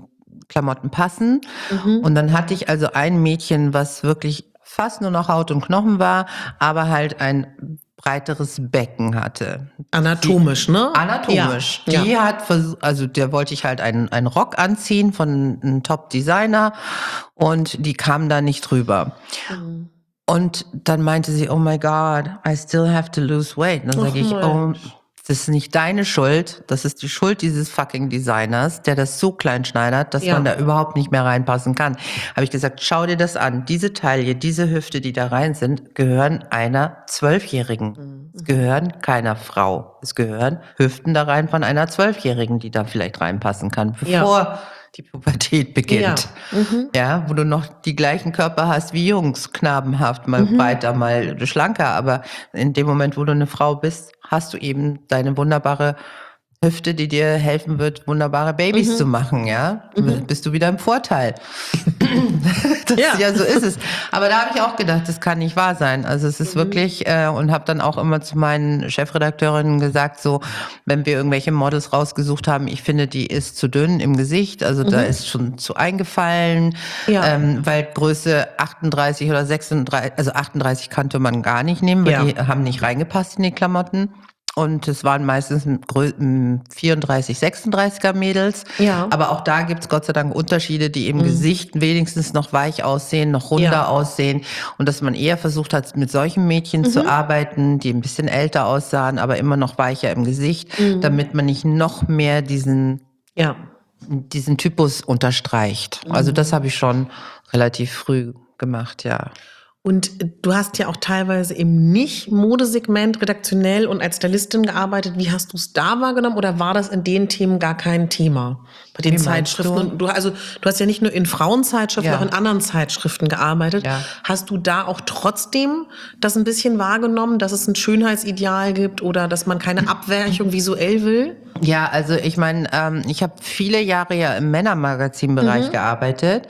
Klamotten passen. Mhm. Und dann hatte ich also ein Mädchen, was wirklich fast nur noch Haut und Knochen war, aber halt ein breiteres Becken hatte. Anatomisch, die, ne? Anatomisch. Ja. Die ja. hat versucht, also der wollte ich halt einen, einen Rock anziehen von einem Top-Designer und die kam da nicht drüber. Mhm. Und dann meinte sie, oh my God, I still have to lose weight. Und dann sage ich, oh, das ist nicht deine Schuld, das ist die Schuld dieses fucking Designers, der das so klein schneidert, dass ja. man da überhaupt nicht mehr reinpassen kann. Habe ich gesagt, schau dir das an. Diese Taille, diese Hüfte, die da rein sind, gehören einer Zwölfjährigen. Mhm. Es gehören keiner Frau. Es gehören Hüften da rein von einer Zwölfjährigen, die da vielleicht reinpassen kann, bevor ja. die Pubertät beginnt. Ja. Mhm. ja, wo du noch die gleichen Körper hast wie Jungs, knabenhaft, mal mhm. breiter, mal schlanker. Aber in dem Moment, wo du eine Frau bist, hast du eben deine wunderbare Hüfte, die dir helfen wird, wunderbare Babys mhm. zu machen, ja. Mhm. Bist du wieder im Vorteil. das, ja. ja, so ist es. Aber da habe ich auch gedacht, das kann nicht wahr sein. Also es ist mhm. wirklich, äh, und habe dann auch immer zu meinen Chefredakteurinnen gesagt, so, wenn wir irgendwelche Models rausgesucht haben, ich finde, die ist zu dünn im Gesicht, also mhm. da ist schon zu eingefallen, ja. ähm, weil Größe achtunddreißig oder sechsunddreißig, also achtunddreißig kannte man gar nicht nehmen, weil ja. die haben nicht reingepasst in die Klamotten. Und es waren meistens vierunddreißig, sechsunddreißiger Mädels. Ja. Aber auch da gibt's Gott sei Dank Unterschiede, die im mhm. Gesicht wenigstens noch weich aussehen, noch runder ja. aussehen. Und dass man eher versucht hat, mit solchen Mädchen mhm. zu arbeiten, die ein bisschen älter aussahen, aber immer noch weicher im Gesicht, mhm. damit man nicht noch mehr diesen, ja. diesen Typus unterstreicht. Mhm. Also das habe ich schon relativ früh gemacht, ja. Und du hast ja auch teilweise im Nicht-Modesegment redaktionell und als Stylistin gearbeitet. Wie hast du es da wahrgenommen oder war das in den Themen gar kein Thema? Bei den Wie Zeitschriften? Du? Und du, also, du hast ja nicht nur in Frauenzeitschriften, ja. auch in anderen Zeitschriften gearbeitet. Ja. Hast du da auch trotzdem das ein bisschen wahrgenommen, dass es ein Schönheitsideal gibt oder dass man keine Abweichung visuell will? Ja, also ich meine, ähm, ich habe viele Jahre ja im Männermagazinbereich mhm. gearbeitet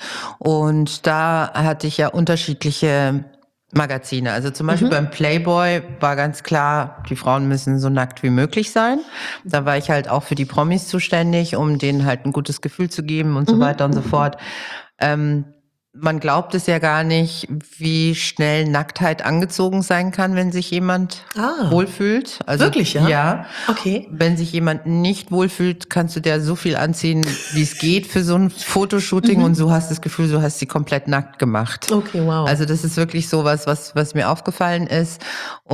und da hatte ich ja unterschiedliche Magazine. Also zum Beispiel mhm. beim Playboy war ganz klar, die Frauen müssen so nackt wie möglich sein. Da war ich halt auch für die Promis zuständig, um denen halt ein gutes Gefühl zu geben und mhm. so weiter und so fort. Ähm, Man glaubt es ja gar nicht, wie schnell Nacktheit angezogen sein kann, wenn sich jemand ah, wohlfühlt. Also, wirklich, ja? Ja. Okay. Wenn sich jemand nicht wohlfühlt, kannst du dir so viel anziehen, wie es geht für so ein Fotoshooting mhm. und so hast das Gefühl, du hast sie komplett nackt gemacht. Okay, wow. Also das ist wirklich sowas, was, was mir aufgefallen ist.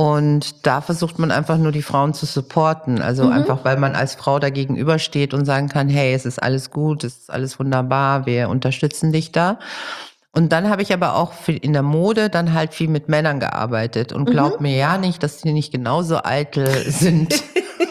Und da versucht man einfach nur die Frauen zu supporten. Also mhm. einfach, weil man als Frau da gegenübersteht und sagen kann, hey, es ist alles gut, es ist alles wunderbar, wir unterstützen dich da. Und dann habe ich aber auch in der Mode dann halt viel mit Männern gearbeitet und glaub mhm. mir ja nicht, dass die nicht genauso eitel sind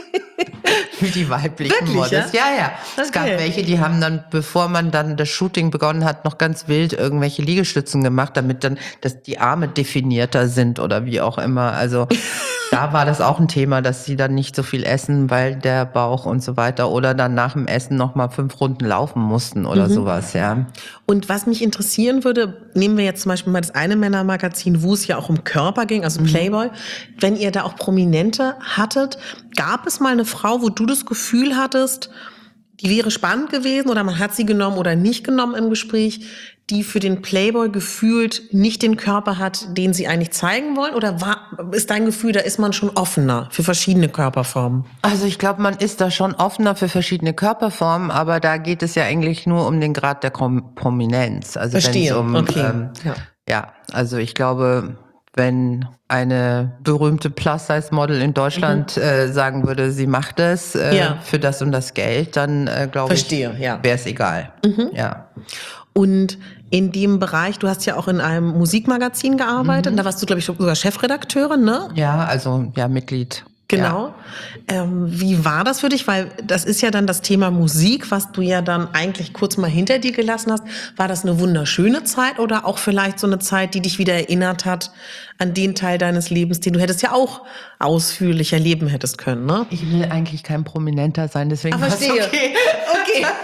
wie die weiblichen Wirklich, Models. Ja, ja. ja. Okay. Es gab welche, die haben dann, bevor man dann das Shooting begonnen hat, noch ganz wild irgendwelche Liegestützen gemacht, damit dann dass die Arme definierter sind oder wie auch immer. Also da war das auch ein Thema, dass sie dann nicht so viel essen, weil der Bauch und so weiter oder dann nach dem Essen noch mal fünf Runden laufen mussten oder mhm. sowas, ja. Und was mich interessieren würde, nehmen wir jetzt zum Beispiel mal das eine Männermagazin, wo es ja auch um Körper ging, also Playboy. Mhm. Wenn ihr da auch Prominente hattet, gab es mal eine Frau, wo du das Gefühl hattest, die wäre spannend gewesen oder man hat sie genommen oder nicht genommen im Gespräch, die für den Playboy gefühlt nicht den Körper hat, den sie eigentlich zeigen wollen? Oder war, ist dein Gefühl, da ist man schon offener für verschiedene Körperformen? Also ich glaube, man ist da schon offener für verschiedene Körperformen, aber da geht es ja eigentlich nur um den Grad der Prominenz. Also Verstehe, um, okay. Ähm, ja. ja, also ich glaube, wenn eine berühmte Plus-Size-Model in Deutschland mhm. äh, sagen würde, sie macht es äh, ja. für das und das Geld, dann äh, glaube ich, ja. wäre es egal. Mhm. Ja. Und in dem Bereich, du hast ja auch in einem Musikmagazin gearbeitet, mhm. da warst du, glaube ich, sogar Chefredakteurin, ne? Ja, also ja, Mitglied. Genau. Ja. Ähm, wie war das für dich? Weil das ist ja dann das Thema Musik, was du ja dann eigentlich kurz mal hinter dir gelassen hast. War das eine wunderschöne Zeit oder auch vielleicht so eine Zeit, die dich wieder erinnert hat an den Teil deines Lebens, den du hättest ja auch ausführlicher leben hättest können, ne? Ich will eigentlich kein Prominenter sein, deswegen war es okay. Okay.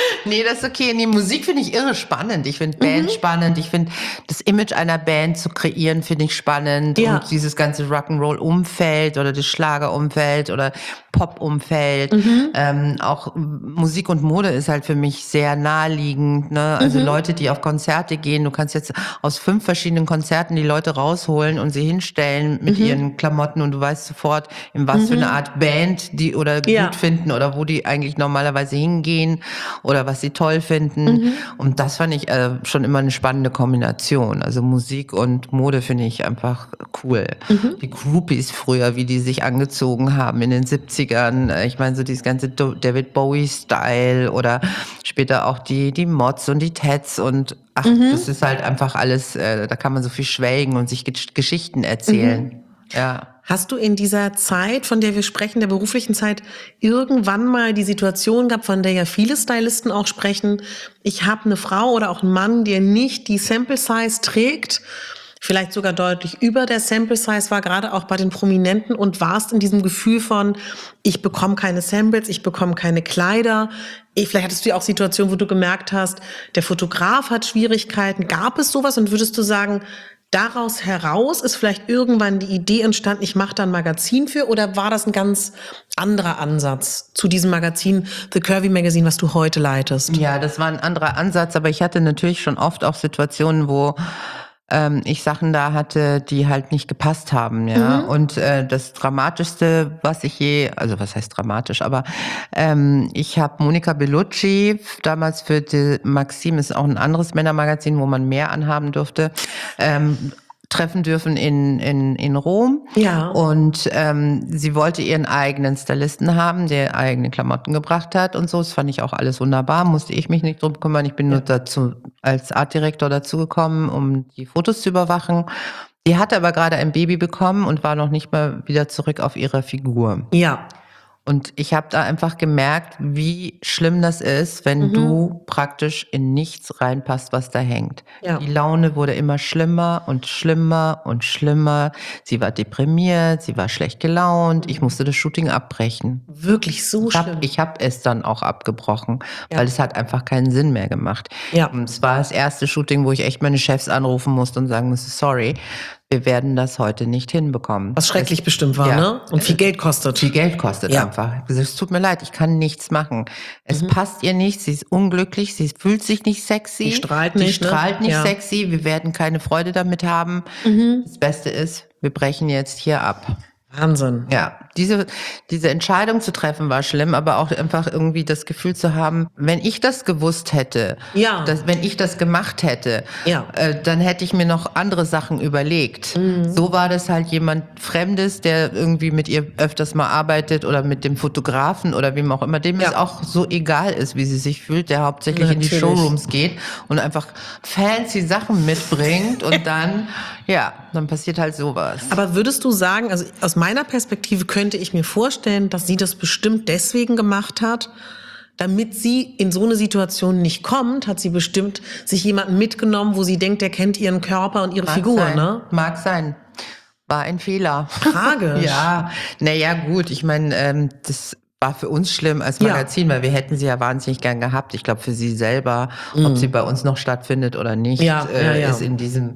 Nee, das ist okay. Nee, Musik finde ich irre spannend. Ich finde Band mhm. spannend. Ich finde das Image einer Band zu kreieren, finde ich spannend. Ja. Und dieses ganze Rock'n'Roll-Umfeld oder das Schlager-Umfeld oder Pop-Umfeld. Mhm. Ähm, auch Musik und Mode ist halt für mich sehr naheliegend. Ne? Also mhm. Leute, die auf Konzerte gehen, du kannst jetzt aus fünf verschiedenen Konzerten die Leute rausholen und sie hinstellen mit mhm. ihren Klamotten und du weißt sofort, in was mhm. für eine Art Band die oder ja. gut finden oder wo die eigentlich normalerweise hingehen oder was sie toll finden. Mhm. Und das fand ich äh, schon immer eine spannende Kombination. Also Musik und Mode finde ich einfach cool. Mhm. Die Groupies früher, wie die sich angezogen haben in den siebzigern. Ich meine, so dieses ganze David Bowie-Style oder später auch die, die Mods und die Tats und ach, mhm. das ist halt einfach alles, äh, da kann man so viel schwelgen und sich Ge- Geschichten erzählen. Mhm. Ja. Hast du in dieser Zeit, von der wir sprechen, der beruflichen Zeit, irgendwann mal die Situation gehabt, von der ja viele Stylisten auch sprechen, ich habe eine Frau oder auch einen Mann, der nicht die Sample Size trägt, vielleicht sogar deutlich über der Sample Size war, gerade auch bei den Prominenten, und warst in diesem Gefühl von, ich bekomme keine Samples, ich bekomme keine Kleider. Ich, vielleicht hattest du ja auch Situationen, wo du gemerkt hast, der Fotograf hat Schwierigkeiten. Gab es sowas und würdest du sagen, daraus heraus ist vielleicht irgendwann die Idee entstanden, ich mache da ein Magazin für, oder war das ein ganz anderer Ansatz zu diesem Magazin, The Curvy Magazine, was du heute leitest? Ja, das war ein anderer Ansatz, aber ich hatte natürlich schon oft auch Situationen, wo ähm, ich Sachen da hatte, die halt nicht gepasst haben, ja. Mhm. Und äh, das Dramatischste, was ich je, also was heißt dramatisch, aber ähm, ich habe Monica Bellucci damals für die Maxim, ist auch ein anderes Männermagazin, wo man mehr anhaben durfte, ähm, treffen dürfen in in in Rom. Ja. Und ähm, sie wollte ihren eigenen Stylisten haben, der eigene Klamotten gebracht hat und so. Das fand ich auch alles wunderbar, musste ich mich nicht drum kümmern. Ich bin ja. nur dazu als Artdirektor dazugekommen, um die Fotos zu überwachen. Die hatte aber gerade ein Baby bekommen und war noch nicht mal wieder zurück auf ihre Figur. Ja. Und ich habe da einfach gemerkt, wie schlimm das ist, wenn mhm. du praktisch in nichts reinpasst, was da hängt. Ja. Die Laune wurde immer schlimmer und schlimmer und schlimmer. Sie war deprimiert, sie war schlecht gelaunt. Ich musste das Shooting abbrechen. Wirklich so ich hab, schlimm? Ich habe es dann auch abgebrochen, ja. weil es hat einfach keinen Sinn mehr gemacht. Ja. Und es war das erste Shooting, wo ich echt meine Chefs anrufen musste und sagen musste, sorry, wir werden das heute nicht hinbekommen. Was schrecklich es, bestimmt war, ja, ne? Und viel Geld kostet. Viel Geld kostet ja. einfach. Es tut mir leid, ich kann nichts machen. Es mhm. passt ihr nicht, sie ist unglücklich, sie fühlt sich nicht sexy. Die strahlt nicht, Die strahlt ne? nicht ja. sexy, wir werden keine Freude damit haben. Mhm. Das Beste ist, wir brechen jetzt hier ab. Wahnsinn. Ja, diese, diese Entscheidung zu treffen war schlimm, aber auch einfach irgendwie das Gefühl zu haben, wenn ich das gewusst hätte, ja. dass, wenn ich das gemacht hätte, ja. äh, dann hätte ich mir noch andere Sachen überlegt. Mhm. So war das halt jemand Fremdes, der irgendwie mit ihr öfters mal arbeitet oder mit dem Fotografen oder wem auch immer, dem ja. es auch so egal ist, wie sie sich fühlt, der hauptsächlich Natürlich. in die Showrooms geht und einfach fancy Sachen mitbringt und dann, ja, dann passiert halt sowas. Aber würdest du sagen, also aus meiner Perspektive könnte ich mir vorstellen, dass sie das bestimmt deswegen gemacht hat, damit sie in so eine Situation nicht kommt, hat sie bestimmt sich jemanden mitgenommen, wo sie denkt, der kennt ihren Körper und ihre Mag Figur, sein. ne? Mag sein. War ein Fehler. Tragisch. Ja, naja, gut, ich meine, ähm, das war für uns schlimm als Magazin, ja. weil wir hätten sie ja wahnsinnig gern gehabt. Ich glaube, für sie selber, mm. ob sie bei uns noch stattfindet oder nicht, ja, äh, ja, ja. ist in diesem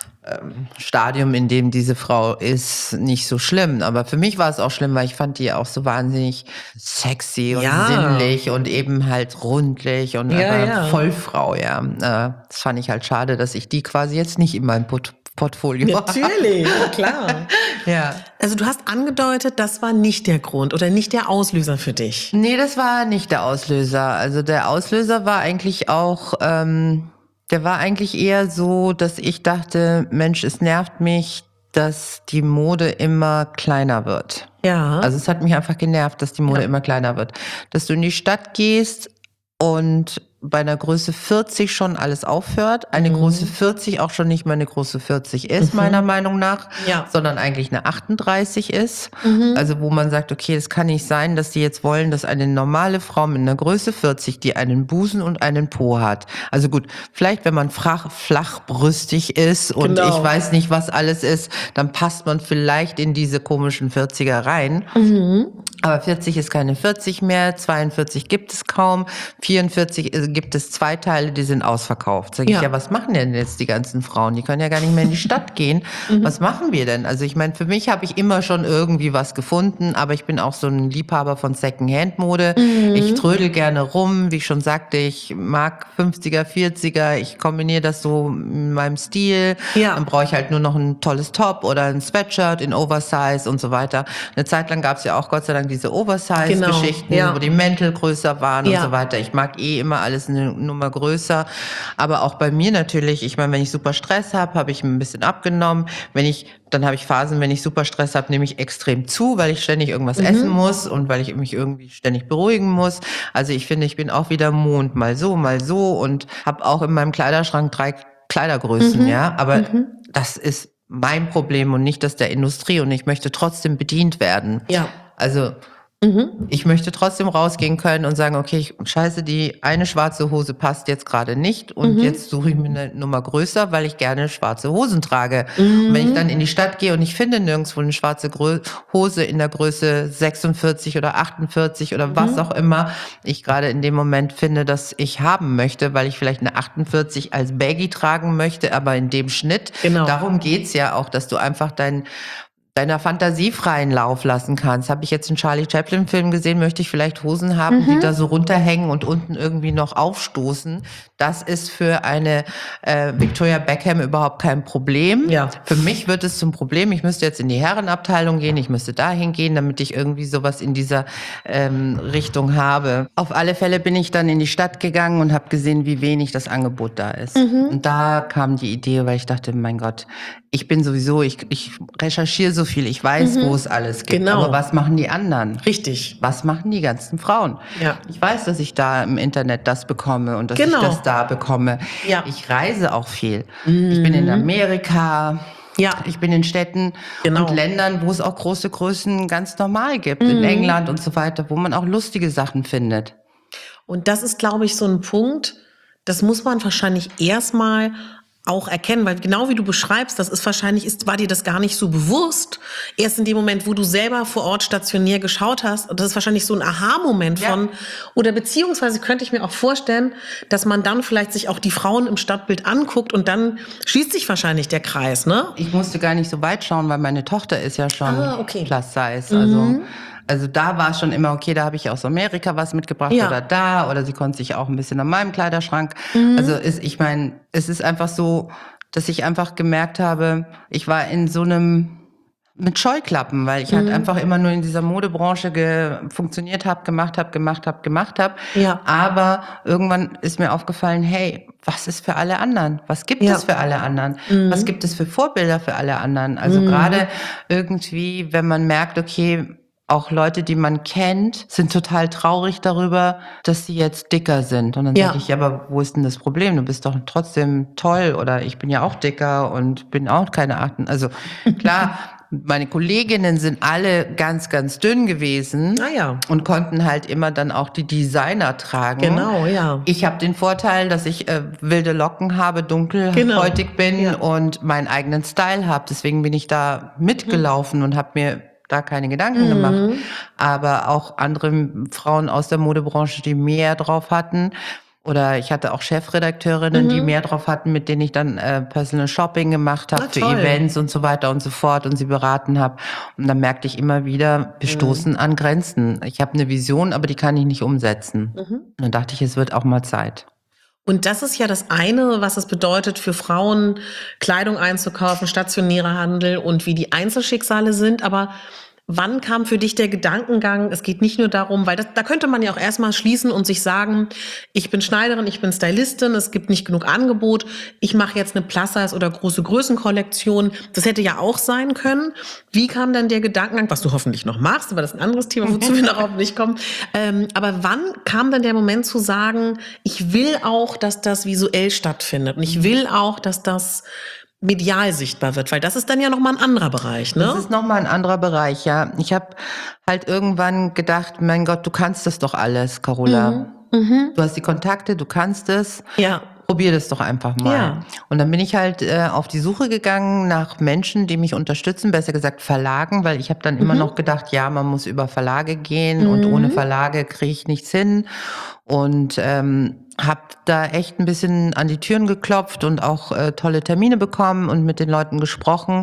Stadium, in dem diese Frau ist, nicht so schlimm. Aber für mich war es auch schlimm, weil ich fand die auch so wahnsinnig sexy und ja. sinnlich und eben halt rundlich und ja, einfach ja. Vollfrau, ja. Das fand ich halt schade, dass ich die quasi jetzt nicht in meinem Port- Portfolio habe. Natürlich, klar. Ja. Also du hast angedeutet, das war nicht der Grund oder nicht der Auslöser für dich. Nee, das war nicht der Auslöser. Also der Auslöser war eigentlich auch... Ähm, Der war eigentlich eher so, dass ich dachte, Mensch, es nervt mich, dass die Mode immer kleiner wird. Ja. Also es hat mich einfach genervt, dass die Mode ja. immer kleiner wird. Dass du in die Stadt gehst und bei einer Größe vierzig schon alles aufhört. Eine mhm. Größe vierzig auch schon nicht mehr eine Größe vierzig ist, mhm. meiner Meinung nach, ja. sondern eigentlich eine achtunddreißig ist. Mhm. Also wo man sagt, okay, es kann nicht sein, dass die jetzt wollen, dass eine normale Frau mit einer Größe vierzig, die einen Busen und einen Po hat. Also gut, vielleicht wenn man flach, flachbrüstig ist und genau. ich weiß nicht, was alles ist, dann passt man vielleicht in diese komischen vierziger rein. Mhm. Aber vierzig ist keine vierzig mehr, zweiundvierzig gibt es kaum, vierundvierzig äh, gibt es zwei Teile, die sind ausverkauft. Sag Ja. ich, ja, was machen denn jetzt die ganzen Frauen? Die können ja gar nicht mehr in die Stadt gehen. Was machen wir denn? Also ich meine, für mich habe ich immer schon irgendwie was gefunden, aber ich bin auch so ein Liebhaber von Secondhand-Mode. Ich trödel gerne rum, wie ich schon sagte, ich mag fünfziger, vierziger, ich kombiniere das so in meinem Stil. Ja. Dann brauche ich halt nur noch ein tolles Top oder ein Sweatshirt in Oversize und so weiter. Eine Zeit lang gab es ja auch Gott sei Dank diese Oversize-Geschichten, Genau, ja. wo die Mäntel größer waren Ja. und so weiter. Ich mag eh immer alles eine Nummer größer. Aber auch bei mir natürlich, ich meine, wenn ich super Stress habe, habe ich ein bisschen abgenommen. Wenn ich, dann habe ich Phasen, wenn ich super Stress habe, nehme ich extrem zu, weil ich ständig irgendwas essen muss und weil ich mich irgendwie ständig beruhigen muss. Also ich finde, ich bin auch wieder Mond, mal so, mal so und habe auch in meinem Kleiderschrank drei Kleidergrößen, ja. Aber das ist mein Problem und nicht das der Industrie und ich möchte trotzdem bedient werden. Ja. Also ich möchte trotzdem rausgehen können und sagen, okay, ich, scheiße, die eine schwarze Hose passt jetzt gerade nicht und jetzt suche ich mir eine Nummer größer, weil ich gerne schwarze Hosen trage. Und wenn ich dann in die Stadt gehe und ich finde nirgendwo eine schwarze Grö- Hose in der Größe sechsundvierzig oder achtundvierzig oder was auch immer ich gerade in dem Moment finde, dass ich haben möchte, weil ich vielleicht eine achtundvierzig als Baggy tragen möchte, aber in dem Schnitt. Genau. Darum geht's ja auch, dass du einfach dein deiner Fantasie freien Lauf lassen kannst. Habe ich jetzt einen Charlie Chaplin-Film gesehen, möchte ich vielleicht Hosen haben, die da so runterhängen und unten irgendwie noch aufstoßen. Das ist für eine äh, Victoria Beckham überhaupt kein Problem. Ja. Für mich wird es zum Problem. Ich müsste jetzt in die Herrenabteilung gehen, ich müsste dahin gehen, damit ich irgendwie sowas in dieser ähm, Richtung habe. Auf alle Fälle bin ich dann in die Stadt gegangen und habe gesehen, wie wenig das Angebot da ist. Und da kam die Idee, weil ich dachte, mein Gott, ich bin sowieso, ich, ich recherchiere so viel, ich weiß, wo es alles gibt. Genau. Aber was machen die anderen? Richtig. Was machen die ganzen Frauen? Ja. Ich weiß, dass ich da im Internet das bekomme und dass Genau. ich das da bekomme. Ja. Ich reise auch viel. Ich bin in Amerika. Ja. Ich bin in Städten Genau. und Ländern, wo es auch große Größen ganz normal gibt. In England und so weiter, wo man auch lustige Sachen findet. Und das ist, glaube ich, so ein Punkt, das muss man wahrscheinlich erstmal auch erkennen, weil genau wie du beschreibst, das ist wahrscheinlich, ist, war dir das gar nicht so bewusst. Erst in dem Moment, wo du selber vor Ort stationär geschaut hast, und das ist wahrscheinlich so ein Aha-Moment Ja. von, oder beziehungsweise könnte ich mir auch vorstellen, dass man dann vielleicht sich auch die Frauen im Stadtbild anguckt und dann schließt sich wahrscheinlich der Kreis, ne? Ich musste gar nicht so weit schauen, weil meine Tochter ist ja schon Ah, okay. plus size. Also, also da war es schon immer, okay, da habe ich aus Amerika was mitgebracht Ja. oder da. Oder sie konnte sich auch ein bisschen an meinem Kleiderschrank. Also ist, ich meine, es ist einfach so, dass ich einfach gemerkt habe, ich war in so einem mit Scheuklappen, weil ich halt einfach immer nur in dieser Modebranche ge funktioniert habe, gemacht habe, gemacht habe, gemacht habe. Ja. Aber irgendwann ist mir aufgefallen, hey, was ist für alle anderen? Was gibt Ja. es für alle anderen? Was gibt es für Vorbilder für alle anderen? Also gerade irgendwie, wenn man merkt, okay, auch Leute, die man kennt, sind total traurig darüber, dass sie jetzt dicker sind. Und dann Ja. sage ich, ja, aber wo ist denn das Problem? Du bist doch trotzdem toll oder ich bin ja auch dicker und bin auch keine achten. Also klar, meine Kolleginnen sind alle ganz, ganz dünn gewesen Ah ja. und konnten halt immer dann auch die Designer tragen. Genau, ja. Ich habe den Vorteil, dass ich äh, wilde Locken habe, Genau. dunkelhäutig bin Ja. und meinen eigenen Style habe. Deswegen bin ich da mitgelaufen und habe mir da keine Gedanken gemacht. Aber auch andere Frauen aus der Modebranche, die mehr drauf hatten. Oder ich hatte auch Chefredakteurinnen, die mehr drauf hatten, mit denen ich dann äh, Personal Shopping gemacht habe Ah, für toll. Events und so weiter und so fort und sie beraten habe. Und dann merkte ich immer wieder, wir stoßen an Grenzen. Ich habe eine Vision, aber die kann ich nicht umsetzen. Und dann dachte ich, es wird auch mal Zeit. Und das ist ja das eine, was es bedeutet für Frauen, Kleidung einzukaufen, stationärer Handel und wie die Einzelschicksale sind. Aber wann kam für dich der Gedankengang, es geht nicht nur darum, weil das, da könnte man ja auch erstmal schließen und sich sagen, ich bin Schneiderin, ich bin Stylistin, es gibt nicht genug Angebot, ich mache jetzt eine Plus-Size oder große Größenkollektion. Das hätte ja auch sein können. Wie kam dann der Gedankengang, was du hoffentlich noch machst, aber das ist ein anderes Thema, wozu wir darauf nicht kommen. Ähm, aber wann kam dann der Moment zu sagen, ich will auch, dass das visuell stattfindet und ich will auch, dass das medial sichtbar wird, weil das ist dann ja nochmal ein anderer Bereich, ne? Das ist nochmal ein anderer Bereich, ja. Ich habe halt irgendwann gedacht, mein Gott, du kannst das doch alles, Carola. Du hast die Kontakte, du kannst es. Ja. probier das doch einfach mal. Ja. Und dann bin ich halt äh, auf die Suche gegangen nach Menschen, die mich unterstützen, besser gesagt Verlagen, weil ich habe dann immer Mhm. noch gedacht, ja, man muss über Verlage gehen Mhm. und ohne Verlage kriege ich nichts hin. Und ähm, habe da echt ein bisschen an die Türen geklopft und auch äh, tolle Termine bekommen und mit den Leuten gesprochen.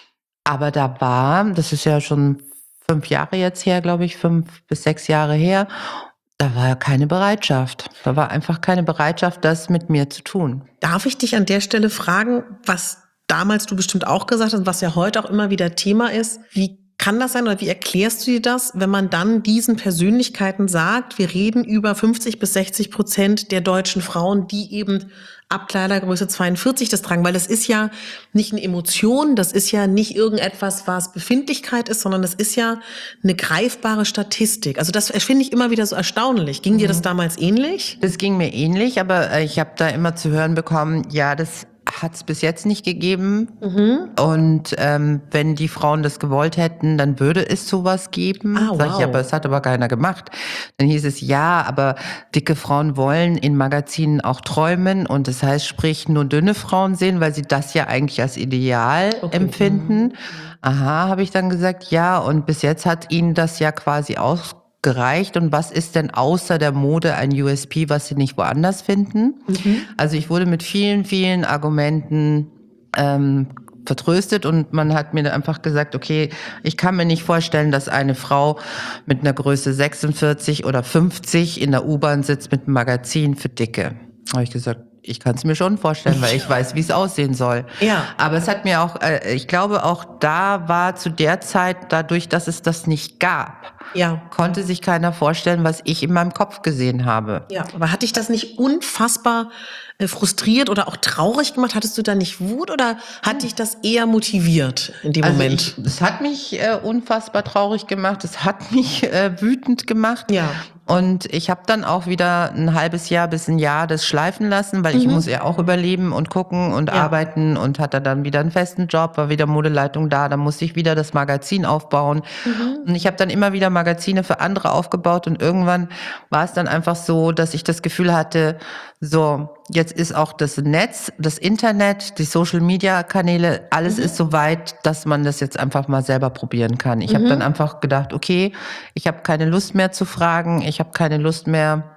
Aber da war, das ist ja schon fünf Jahre jetzt her, glaube ich, fünf bis sechs Jahre her, da war ja keine Bereitschaft. Da war einfach keine Bereitschaft, das mit mir zu tun. Darf ich dich an der Stelle fragen, was damals du bestimmt auch gesagt hast, was ja heute auch immer wieder Thema ist, wie kann das sein oder wie erklärst du dir das, wenn man dann diesen Persönlichkeiten sagt, wir reden über fünfzig bis sechzig Prozent der deutschen Frauen, die eben ab Kleidergröße zweiundvierzig das tragen, weil das ist ja nicht eine Emotion, das ist ja nicht irgendetwas, was Befindlichkeit ist, sondern das ist ja eine greifbare Statistik. Also das finde ich immer wieder so erstaunlich. Ging dir das damals ähnlich? Das ging mir ähnlich, aber äh, ich habe da immer zu hören bekommen, ja, das hat es bis jetzt nicht gegeben. Mhm. Und ähm, wenn die Frauen das gewollt hätten, dann würde es sowas geben. Ah, Sag ich, wow. aber es hat aber keiner gemacht. Dann hieß es, ja, aber dicke Frauen wollen in Magazinen auch träumen. Und das heißt, sprich, nur dünne Frauen sehen, weil sie das ja eigentlich als Ideal Okay. empfinden. Aha, habe ich dann gesagt, ja. Und bis jetzt hat ihnen das ja quasi ausgereicht. Und was ist denn außer der Mode ein U S P, was sie nicht woanders finden? Mhm. Also ich wurde mit vielen, vielen Argumenten ähm, vertröstet und man hat mir dann einfach gesagt, okay, ich kann mir nicht vorstellen, dass eine Frau mit einer Größe sechsundvierzig oder fünfzig in der U-Bahn sitzt mit einem Magazin für Dicke. Habe ich gesagt, ich kann es mir schon vorstellen, weil ich weiß, wie es aussehen soll. Ja. Aber es hat mir auch, äh, ich glaube auch da war zu der Zeit, dadurch, dass es das nicht gab, Ja. konnte sich keiner vorstellen, was ich in meinem Kopf gesehen habe. Ja, aber hat dich das nicht unfassbar äh, frustriert oder auch traurig gemacht? Hattest du da nicht Wut oder hat dich das eher motiviert in dem Also Moment? ich, es hat mich äh, unfassbar traurig gemacht, es hat mich äh, wütend gemacht. Ja. Und ich habe dann auch wieder ein halbes Jahr bis ein Jahr das schleifen lassen, weil ich muss ja auch überleben und gucken und Ja. arbeiten und hatte dann wieder einen festen Job, war wieder Modeleitung da, dann musste ich wieder das Magazin aufbauen. Und ich habe dann immer wieder Magazine für andere aufgebaut und irgendwann war es dann einfach so, dass ich das Gefühl hatte, so, jetzt ist auch das Netz, das Internet, die Social-Media-Kanäle, alles ist so weit, dass man das jetzt einfach mal selber probieren kann. Ich habe dann einfach gedacht, okay, ich habe keine Lust mehr zu fragen, ich habe keine Lust mehr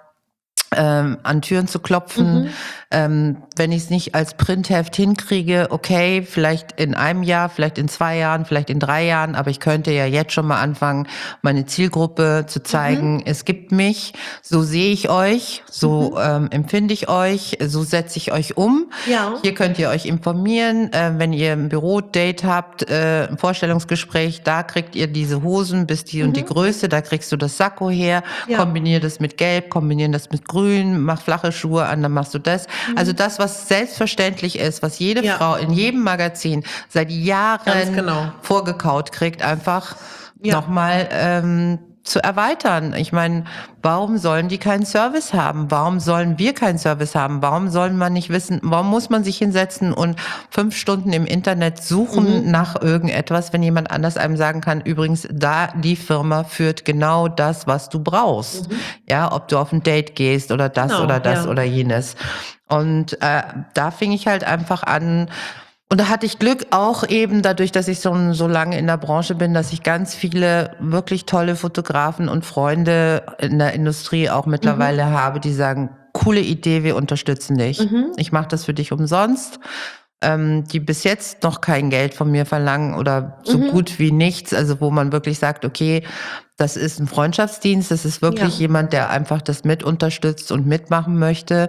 ähm, an Türen zu klopfen. Ähm, wenn ich es nicht als Printheft hinkriege, okay, vielleicht in einem Jahr, vielleicht in zwei Jahren, vielleicht in drei Jahren, aber ich könnte ja jetzt schon mal anfangen, meine Zielgruppe zu zeigen, es gibt mich, so sehe ich euch, so ähm, empfinde ich euch, so setze ich euch um. Ja. Hier könnt ihr euch informieren, äh, wenn ihr ein Bürodate habt, äh, ein Vorstellungsgespräch, da kriegt ihr diese Hosen bis die und die Größe, da kriegst du das Sakko her, Ja. kombinier das mit Gelb, kombinier das mit Grün, mach flache Schuhe an, dann machst du das. Also das, was selbstverständlich ist, was jede Ja. Frau in jedem Magazin seit Ganz Jahren genau. vorgekaut kriegt, einfach Ja. nochmal ähm, zu erweitern. Ich meine, warum sollen die keinen Service haben? Warum sollen wir keinen Service haben? Warum soll man nicht wissen, warum muss man sich hinsetzen und fünf Stunden im Internet suchen nach irgendetwas, wenn jemand anders einem sagen kann, übrigens, da die Firma führt genau das, was du brauchst. Ja, ob du auf ein Date gehst oder das Genau, oder das ja. oder jenes. Und äh, da fing ich halt einfach an. Und da hatte ich Glück auch eben dadurch, dass ich so, so lange in der Branche bin, dass ich ganz viele wirklich tolle Fotografen und Freunde in der Industrie auch mittlerweile habe, die sagen, coole Idee, wir unterstützen dich. Ich mache das für dich umsonst. Ähm, die bis jetzt noch kein Geld von mir verlangen oder so gut wie nichts. Also wo man wirklich sagt, okay, das ist ein Freundschaftsdienst, das ist wirklich Ja. jemand, der einfach das mit unterstützt und mitmachen möchte.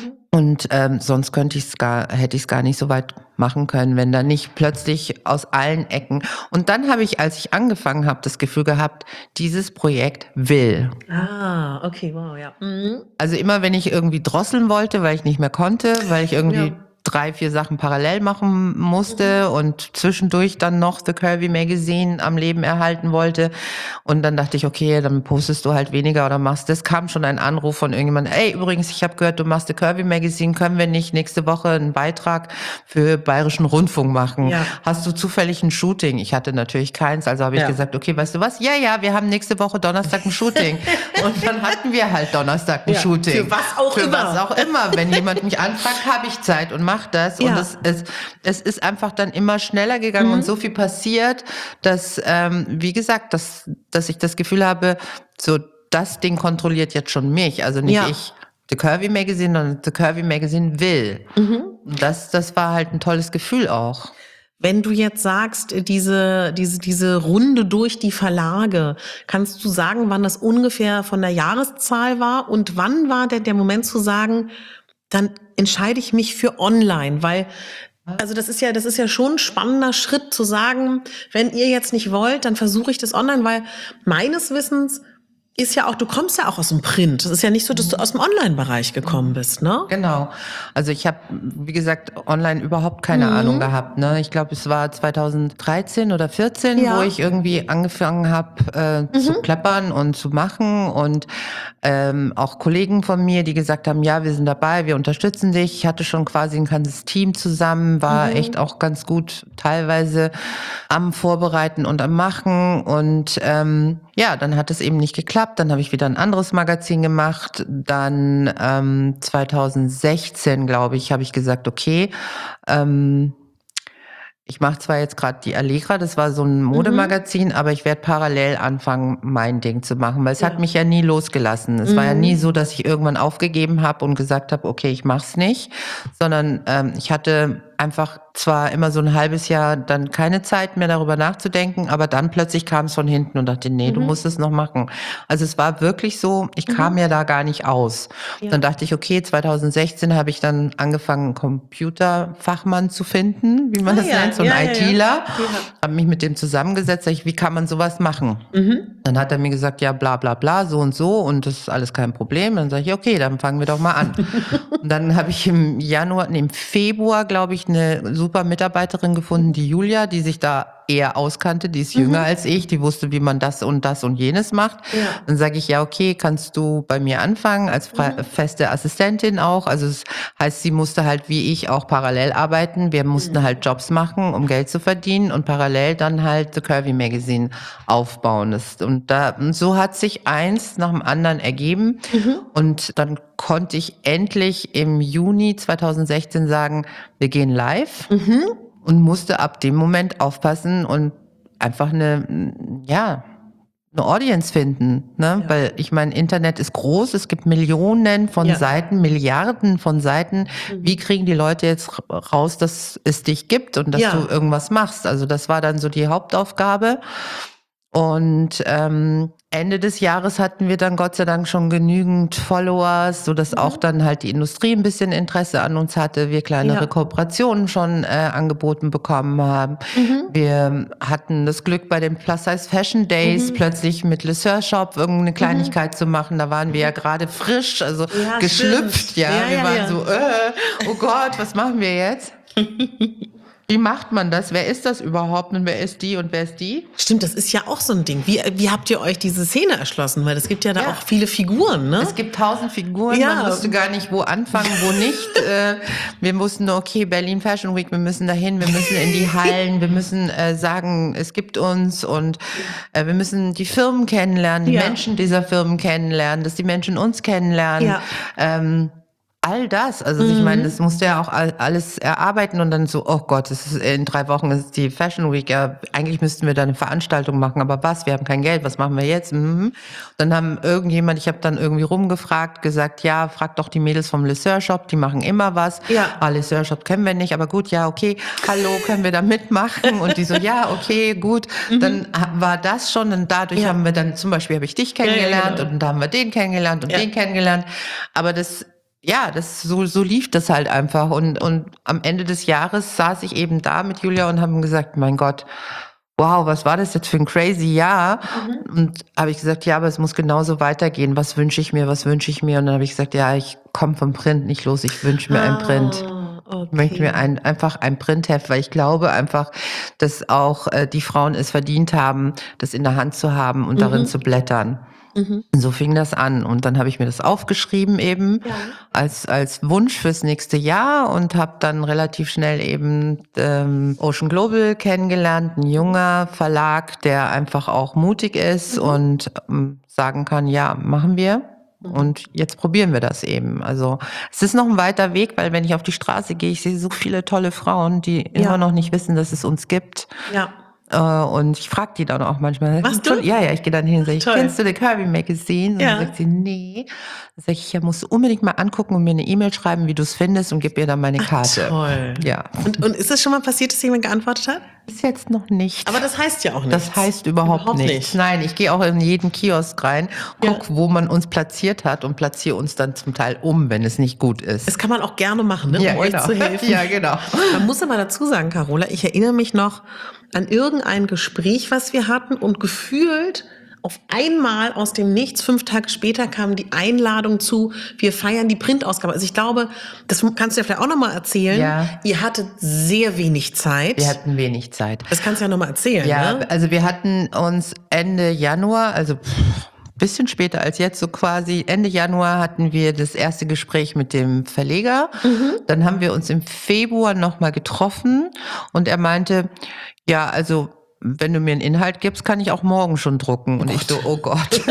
Und ähm, sonst könnte ich es gar, hätte ich es gar nicht so weit machen können, wenn da nicht plötzlich aus allen Ecken. Und dann habe ich, als ich angefangen habe, das Gefühl gehabt, dieses Projekt will. Ah, okay, wow, ja. Mhm. Also immer, wenn ich irgendwie drosseln wollte, weil ich nicht mehr konnte, weil ich irgendwie Ja. drei, vier Sachen parallel machen musste mhm. und zwischendurch dann noch The Curvy Magazine am Leben erhalten wollte. Und dann dachte ich, okay, dann postest du halt weniger oder machst das. Kam schon ein Anruf von irgendjemandem, ey, übrigens, ich habe gehört, du machst The Curvy Magazine, können wir nicht nächste Woche einen Beitrag für Bayerischen Rundfunk machen? Ja. Hast du zufällig ein Shooting? Ich hatte natürlich keins, also habe ich ja. gesagt, okay, weißt du was? Ja, ja, wir haben nächste Woche Donnerstag ein Shooting. Und dann hatten wir halt Donnerstag ein ja. Shooting. Für was auch für immer. Für was auch immer. Wenn jemand mich anfragt, habe ich Zeit und mache das. Ja. Und es, es, es ist einfach dann immer schneller gegangen mhm. und so viel passiert, dass, ähm, wie gesagt, dass, dass ich das Gefühl habe, so das Ding kontrolliert jetzt schon mich. Also nicht ja. ich The Curvy Magazine, sondern The Curvy Magazine will. Mhm. Und das, das war halt ein tolles Gefühl auch. Wenn du jetzt sagst, diese, diese, diese Runde durch die Verlage, kannst du sagen, wann das ungefähr von der Jahreszahl war und wann war denn der Moment zu sagen, dann entscheide ich mich für online, weil also das ist ja, das ist ja schon ein spannender Schritt zu sagen, wenn ihr jetzt nicht wollt, dann versuche ich das online, weil meines Wissens ist ja auch, du kommst ja auch aus dem Print. Es ist ja nicht so, dass du aus dem Online-Bereich gekommen bist, ne? Genau. Also ich habe, wie gesagt, online überhaupt keine mhm. Ahnung gehabt, ne? Ich glaube, es war zweitausenddreizehn oder vierzehn, ja. wo ich irgendwie angefangen habe äh, mhm. zu klappern und zu machen und ähm, auch Kollegen von mir, die gesagt haben, ja, wir sind dabei, wir unterstützen dich. Ich hatte schon quasi ein ganzes Team zusammen, war mhm. echt auch ganz gut teilweise am Vorbereiten und am Machen und ähm, ja, dann hat es eben nicht geklappt. Dann habe ich wieder ein anderes Magazin gemacht. Dann ähm, zweitausendsechzehn, glaube ich, habe ich gesagt, okay, ähm, ich mache zwar jetzt gerade die Allegra, das war so ein Modemagazin, mhm. aber ich werde parallel anfangen, mein Ding zu machen, weil es ja. hat mich ja nie losgelassen. Es mhm. war ja nie so, dass ich irgendwann aufgegeben habe und gesagt habe, okay, ich mach's nicht, sondern ähm, ich hatte einfach zwar immer so ein halbes Jahr dann keine Zeit mehr darüber nachzudenken, aber dann plötzlich kam es von hinten und dachte, nee, mhm. du musst es noch machen. Also es war wirklich so, ich mhm. kam ja da gar nicht aus. Ja. Dann dachte ich, okay, zweitausendsechzehn habe ich dann angefangen, einen Computerfachmann zu finden, wie man ah, das ja. nennt, so ein ja, ITler. Ja, ja. Habe mich mit dem zusammengesetzt, sag ich, wie kann man sowas machen? Mhm. Dann hat er mir gesagt, ja, bla bla bla, so und so und das ist alles kein Problem. Dann sage ich, okay, dann fangen wir doch mal an. Und dann habe ich im Januar, nee, im Februar, glaube ich, eine super Mitarbeiterin gefunden, die Julia, die sich da eher auskannte, die ist jünger mhm. als ich, die wusste, wie man das und das und jenes macht. Ja. Dann sage ich, ja, okay, kannst du bei mir anfangen, als fre- mhm. feste Assistentin auch. Also das heißt, sie musste halt wie ich auch parallel arbeiten. Wir mussten mhm. halt Jobs machen, um Geld zu verdienen und parallel dann halt The Curvy Magazine aufbauen. Das, und da, und so hat sich eins nach dem anderen ergeben. Mhm. Und dann konnte ich endlich im Juni zweitausendsechzehn sagen, wir gehen live. Mhm. Und musste ab dem Moment aufpassen und einfach eine, ja, eine Audience finden, ne? Ja. Weil ich meine, Internet ist groß, es gibt Millionen von ja. Seiten, Milliarden von Seiten. Mhm. Wie kriegen die Leute jetzt raus, dass es dich gibt und dass ja. du irgendwas machst? Also das war dann so die Hauptaufgabe. Und ähm, Ende des Jahres hatten wir dann Gott sei Dank schon genügend Followers, sodass mhm. auch dann halt die Industrie ein bisschen Interesse an uns hatte. Wir kleinere ja. Kooperationen schon äh, angeboten bekommen haben. Mhm. Wir hatten das Glück, bei den Plus Size Fashion Days mhm. plötzlich mit Le Sœur Shop irgendeine Kleinigkeit mhm. zu machen. Da waren wir ja gerade frisch, also ja, geschlüpft. Ja, ja, wir ja, waren ja. so, äh, oh Gott, was machen wir jetzt? Wie macht man das? Wer ist das überhaupt und wer ist die und wer ist die? Stimmt, das ist ja auch so ein Ding. Wie, wie habt ihr euch diese Szene erschlossen? Weil es gibt ja da ja. auch viele Figuren, ne? Es gibt tausend Figuren, ja. man wusste gar nicht, wo anfangen, wo nicht. äh, wir wussten nur, okay, Berlin Fashion Week, wir müssen dahin, wir müssen in die Hallen, wir müssen äh, sagen, es gibt uns und äh, wir müssen die Firmen kennenlernen, die ja. Menschen dieser Firmen kennenlernen, dass die Menschen uns kennenlernen. Ja. Ähm, All das, also mhm. ich meine, das musste ja auch alles erarbeiten und dann so, oh Gott, es ist in drei Wochen ist die Fashion Week, ja, eigentlich müssten wir da eine Veranstaltung machen, aber was, wir haben kein Geld, was machen wir jetzt? Mhm. Dann haben irgendjemand, ich habe dann irgendwie rumgefragt, gesagt, ja, frag doch die Mädels vom Le Sœur Shop, die machen immer was. Ja. Ah, Le Sœur Shop kennen wir nicht, aber gut, ja, okay, hallo, können wir da mitmachen? Und die so, ja, okay, gut. Mhm. Dann war das schon und dadurch ja. haben wir dann, zum Beispiel habe ich dich kennengelernt ja, ja, genau. und da haben wir den kennengelernt und ja. den kennengelernt, aber das Ja, das so so lief das halt einfach und und am Ende des Jahres saß ich eben da mit Julia und haben gesagt, mein Gott, wow, was war das jetzt für ein crazy Jahr? Mhm. Und habe ich gesagt, ja, aber es muss genauso weitergehen. Was wünsche ich mir? Was wünsche ich mir? Und dann habe ich gesagt, ja, ich komme vom Print nicht los. Ich wünsche mir ah, ein Print. Okay. Ich möchte mir ein, einfach ein Printheft, weil ich glaube einfach, dass auch äh, die Frauen es verdient haben, das in der Hand zu haben und Mhm. darin zu blättern. Mhm. Und so fing das an. Und dann habe ich mir das aufgeschrieben eben Ja. als, als Wunsch fürs nächste Jahr und habe dann relativ schnell eben ähm, Ocean Global kennengelernt, ein junger Verlag, der einfach auch mutig ist Mhm. und ähm, sagen kann, ja, machen wir. Mhm. Und jetzt probieren wir das eben. Also es ist noch ein weiter Weg, weil wenn ich auf die Straße gehe, ich sehe so viele tolle Frauen, die Ja. immer noch nicht wissen, dass es uns gibt. Ja. Äh, und ich frage die dann auch manchmal. Machst du? Ja, ja, ich gehe dann hin und sage, Toll. kennst du The Curvy Magazine? Und Ja. dann sagt sie, nee. Dann sage ich, ja, musst du unbedingt mal angucken und mir eine E-Mail schreiben, wie du es findest und gib ihr dann meine Karte. Toll. Ja. Und, und ist es schon mal passiert, dass jemand geantwortet hat? Bis jetzt noch nicht. Aber das heißt ja auch nichts. Das heißt überhaupt, Überhaupt nichts. nicht. Nein, ich gehe auch in jeden Kiosk rein, guck, Ja. wo man uns platziert hat und platziere uns dann zum Teil um, wenn es nicht gut ist. Das kann man auch gerne machen, ne, um Ja, euch genau. zu helfen. Ja, genau. Man muss aber dazu sagen, Carola, ich erinnere mich noch an irgendein Gespräch, was wir hatten und gefühlt auf einmal aus dem Nichts, fünf Tage später kam die Einladung zu, wir feiern die Printausgabe. Also ich glaube, das kannst du ja vielleicht auch nochmal erzählen. Ja. Ihr hattet sehr wenig Zeit. Wir hatten wenig Zeit. Das kannst du ja nochmal erzählen. Ja, ne? also wir hatten uns Ende Januar, also pff, bisschen später als jetzt, so quasi Ende Januar hatten wir das erste Gespräch mit dem Verleger. Mhm. Dann haben wir uns im Februar nochmal getroffen und er meinte, ja, also wenn du mir einen Inhalt gibst, kann ich auch morgen schon drucken. Und ich so, oh Gott.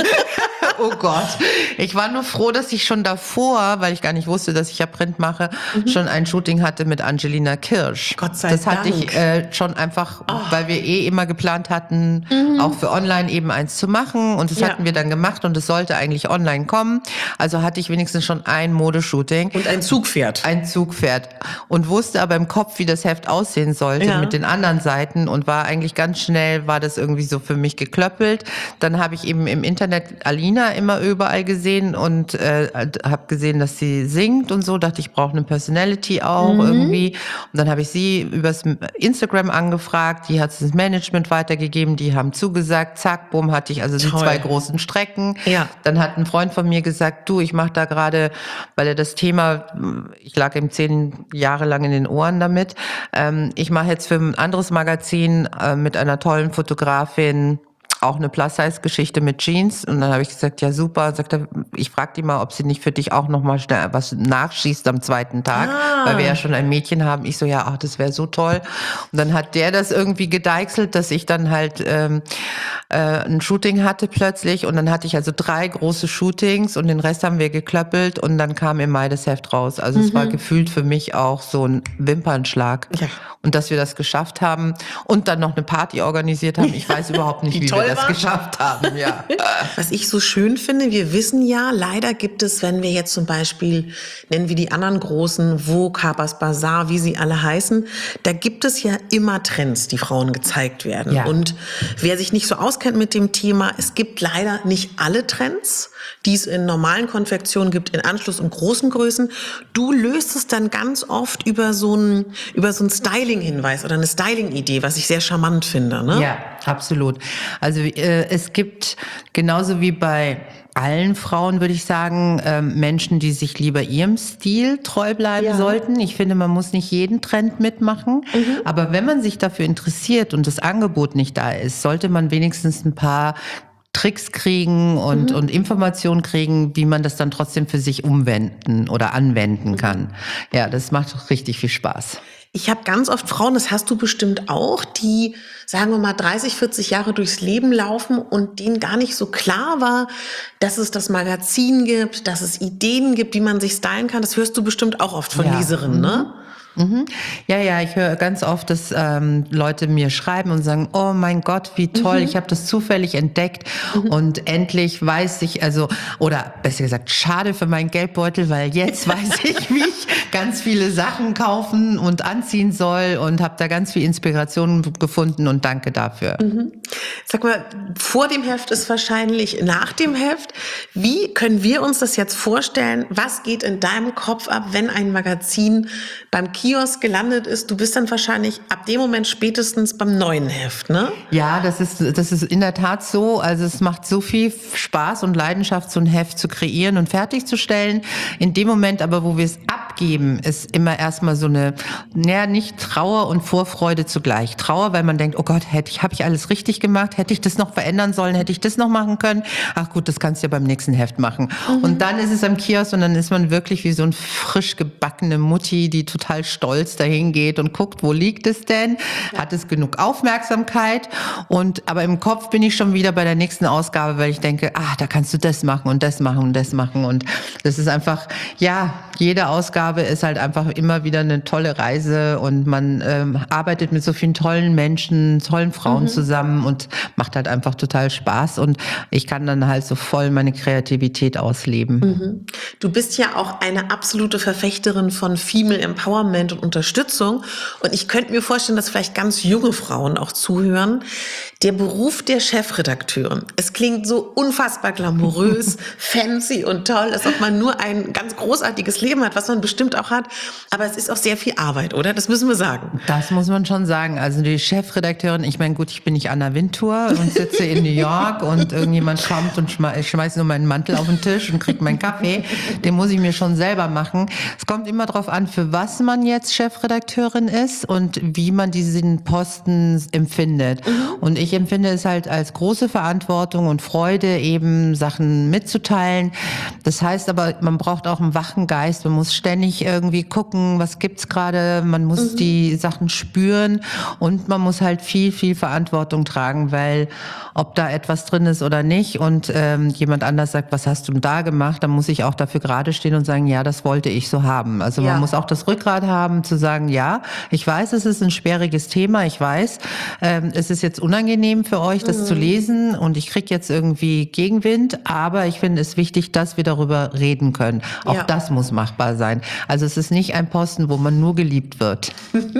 Oh Gott. Ich war nur froh, dass ich schon davor, weil ich gar nicht wusste, dass ich ja Print mache, mhm. schon ein Shooting hatte mit Angelina Kirsch. Gott sei das Dank. hatte ich äh, schon einfach, oh. weil wir eh immer geplant hatten, mhm. auch für online eben eins zu machen. Und das ja. hatten wir dann gemacht und es sollte eigentlich online kommen. Also hatte ich wenigstens schon ein Modeshooting. Und ein Zugpferd. Ein Zugpferd. Und wusste aber im Kopf, wie das Heft aussehen sollte ja. mit den anderen Seiten und war eigentlich ganz schnell, war das irgendwie so für mich geklöppelt. Dann habe ich eben im Internet Alina immer überall gesehen und äh, habe gesehen, dass sie singt und so. Dachte, ich brauche eine Personality auch mhm. irgendwie. Und dann habe ich sie übers Instagram angefragt. Die hat das Management weitergegeben. Die haben zugesagt. Zack, bumm, hatte ich also die Toll. zwei großen Strecken. Ja. Dann hat ein Freund von mir gesagt, du, ich mache da gerade, weil er das Thema, ich lag ihm zehn Jahre lang in den Ohren damit. Ähm, ich mache jetzt für ein anderes Magazin äh, mit einer tollen Fotografin auch eine Plus-Size-Geschichte mit Jeans. Und dann habe ich gesagt, ja super. Und sagt er, ich frage die mal, ob sie nicht für dich auch noch mal schnell was nachschießt am zweiten Tag, ah. weil wir ja schon ein Mädchen haben. Ich so, ja, ach, das wäre so toll. Und dann hat der das irgendwie gedeichselt, dass ich dann halt ähm, äh, ein Shooting hatte plötzlich. Und dann hatte ich also drei große Shootings und den Rest haben wir geklöppelt. Und dann kam im Mai das Heft raus. Also mhm. es war gefühlt für mich auch so ein Wimpernschlag. Ja. Und dass wir das geschafft haben und dann noch eine Party organisiert haben. Ich weiß überhaupt nicht, wie, wie wir das war? geschafft haben. Ja. Was ich so schön finde, wir wissen ja, leider gibt es, wenn wir jetzt zum Beispiel, nennen wir die anderen großen, Vogue, Harper's Bazaar, wie sie alle heißen, da gibt es ja immer Trends, die Frauen gezeigt werden. Ja. Und wer sich nicht so auskennt mit dem Thema, es gibt leider nicht alle Trends, die es in normalen Konfektionen gibt, in Anschluss- und großen Größen. Du löst es dann ganz oft über so ein, über so ein Styling-Hinweis oder eine Styling-Idee, was ich sehr charmant finde, ne? Ja, absolut. Also äh, es gibt genauso wie bei allen Frauen, würde ich sagen, äh, Menschen, die sich lieber ihrem Stil treu bleiben ja. sollten. Ich finde, man muss nicht jeden Trend mitmachen. Mhm. Aber wenn man sich dafür interessiert und das Angebot nicht da ist, sollte man wenigstens ein paar Tricks kriegen und, mhm. und Informationen kriegen, wie man das dann trotzdem für sich umwenden oder anwenden kann. Ja, das macht richtig viel Spaß. Ich habe ganz oft Frauen, das hast du bestimmt auch, die, sagen wir mal, dreißig, vierzig Jahre durchs Leben laufen und denen gar nicht so klar war, dass es das Magazin gibt, dass es Ideen gibt, wie man sich stylen kann. Das hörst du bestimmt auch oft von ja. Leserinnen, ne? Mhm. Ja, ja, ich höre ganz oft, dass ähm, Leute mir schreiben und sagen, oh mein Gott, wie toll, mhm. ich habe das zufällig entdeckt mhm. und endlich weiß ich, also, oder besser gesagt, schade für meinen Geldbeutel, weil jetzt weiß ich, wie ich ganz viele Sachen kaufen und anziehen soll und habe da ganz viel Inspiration gefunden und danke dafür. Mhm. Sag mal, vor dem Heft ist wahrscheinlich nach dem Heft. Wie können wir uns das jetzt vorstellen? Was geht in deinem Kopf ab, wenn ein Magazin beim Kiosk gelandet ist? Du bist dann wahrscheinlich ab dem Moment spätestens beim neuen Heft, ne? Ja, das ist, das ist in der Tat so. Also es macht so viel Spaß und Leidenschaft, so ein Heft zu kreieren und fertigzustellen. In dem Moment aber, wo wir es abgeben, Abgeben ist immer erstmal so eine, naja, nicht Trauer und Vorfreude zugleich. Trauer, weil man denkt, oh Gott, hätte ich, habe ich alles richtig gemacht? Hätte ich das noch verändern sollen? Hätte ich das noch machen können? Ach gut, das kannst du ja beim nächsten Heft machen. Mhm. Und dann ist es am Kiosk und dann ist man wirklich wie so ein frisch gebackene Mutti, die total stolz dahin geht und guckt, wo liegt es denn? Ja. Hat es genug Aufmerksamkeit? Und, aber im Kopf bin ich schon wieder bei der nächsten Ausgabe, weil ich denke, ah, da kannst du das machen und das machen und das machen. Und das ist einfach, ja, jede Ausgabe ist halt einfach immer wieder eine tolle Reise und man ähm, arbeitet mit so vielen tollen Menschen, tollen Frauen mhm. zusammen und macht halt einfach total Spaß und ich kann dann halt so voll meine Kreativität ausleben. Mhm. Du bist ja auch eine absolute Verfechterin von Female Empowerment und Unterstützung und ich könnte mir vorstellen, dass vielleicht ganz junge Frauen auch zuhören. Der Beruf der Chefredakteurin, es klingt so unfassbar glamourös, fancy und toll, als ob man nur ein ganz großartiges Leben hat, was man bestimmt auch hat. Aber es ist auch sehr viel Arbeit, oder? Das müssen wir sagen. Das muss man schon sagen. Also die Chefredakteurin, ich meine, gut, ich bin nicht Anna Wintour und sitze in New York und irgendjemand kommt und schme- ich schmeiße nur meinen Mantel auf den Tisch und kriege meinen Kaffee. Den muss ich mir schon selber machen. Es kommt immer darauf an, für was man jetzt Chefredakteurin ist und wie man diesen Posten empfindet. Mhm. Und ich empfinde es halt als große Verantwortung und Freude, eben Sachen mitzuteilen. Das heißt aber, man braucht auch einen wachen Geist. Man muss ständig irgendwie gucken, was gibt's gerade. Man muss mhm. die Sachen spüren und man muss halt viel, viel Verantwortung tragen, weil ob da etwas drin ist oder nicht und ähm, jemand anders sagt, was hast du denn da gemacht, dann muss ich auch dafür gerade stehen und sagen, ja, das wollte ich so haben. Also ja. man muss auch das Rückgrat haben, zu sagen, ja, ich weiß, es ist ein sperriges Thema, ich weiß, ähm, es ist jetzt unangenehm für euch, das mhm. zu lesen und ich kriege jetzt irgendwie Gegenwind, aber ich finde es wichtig, dass wir darüber reden können. Auch ja. das muss machbar sein. Also es ist nicht ein Posten, wo man nur geliebt wird.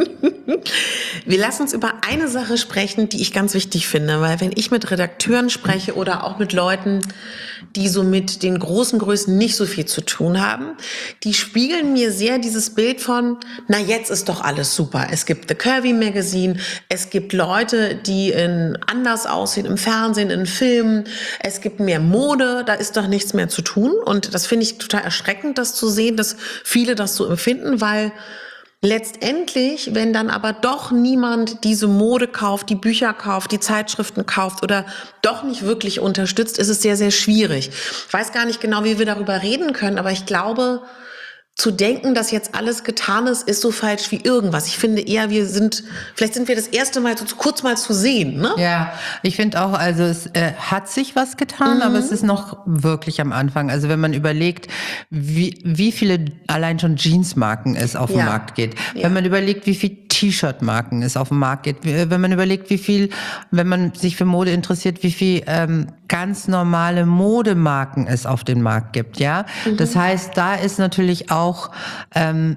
Wir lassen uns über eine Sache sprechen, die ich ganz wichtig finde, weil wenn ich mit Redakteuren spreche oder auch mit Leuten, die so mit den großen Größen nicht so viel zu tun haben, die spiegeln mir sehr dieses Bild von, na jetzt ist doch alles super. Es gibt The Curvy Magazine, es gibt Leute, die in anders aussehen im Fernsehen, in Filmen, es gibt mehr Mode, da ist doch nichts mehr zu tun und das finde ich total erschreckend, das zu sehen, dass viele das so empfinden, weil letztendlich, wenn dann aber doch niemand diese Mode kauft, die Bücher kauft, die Zeitschriften kauft oder doch nicht wirklich unterstützt, ist es sehr, sehr schwierig. Ich weiß gar nicht genau, wie wir darüber reden können, aber ich glaube, zu denken, dass jetzt alles getan ist, ist so falsch wie irgendwas. Ich finde eher, wir sind, vielleicht sind wir das erste Mal so kurz mal zu sehen, ne? Ja, ich finde auch, also es äh, hat sich was getan, mhm. aber es ist noch wirklich am Anfang. Also wenn man überlegt, wie, wie viele allein schon Jeansmarken es auf den ja. Markt geht, ja. wenn man überlegt, wie viel T-Shirt-Marken es auf den Markt geht, wenn man überlegt, wie viel, wenn man sich für Mode interessiert, wie viel ähm, ganz normale Modemarken es auf den Markt gibt, ja. Mhm. Das heißt, da ist natürlich auch ähm,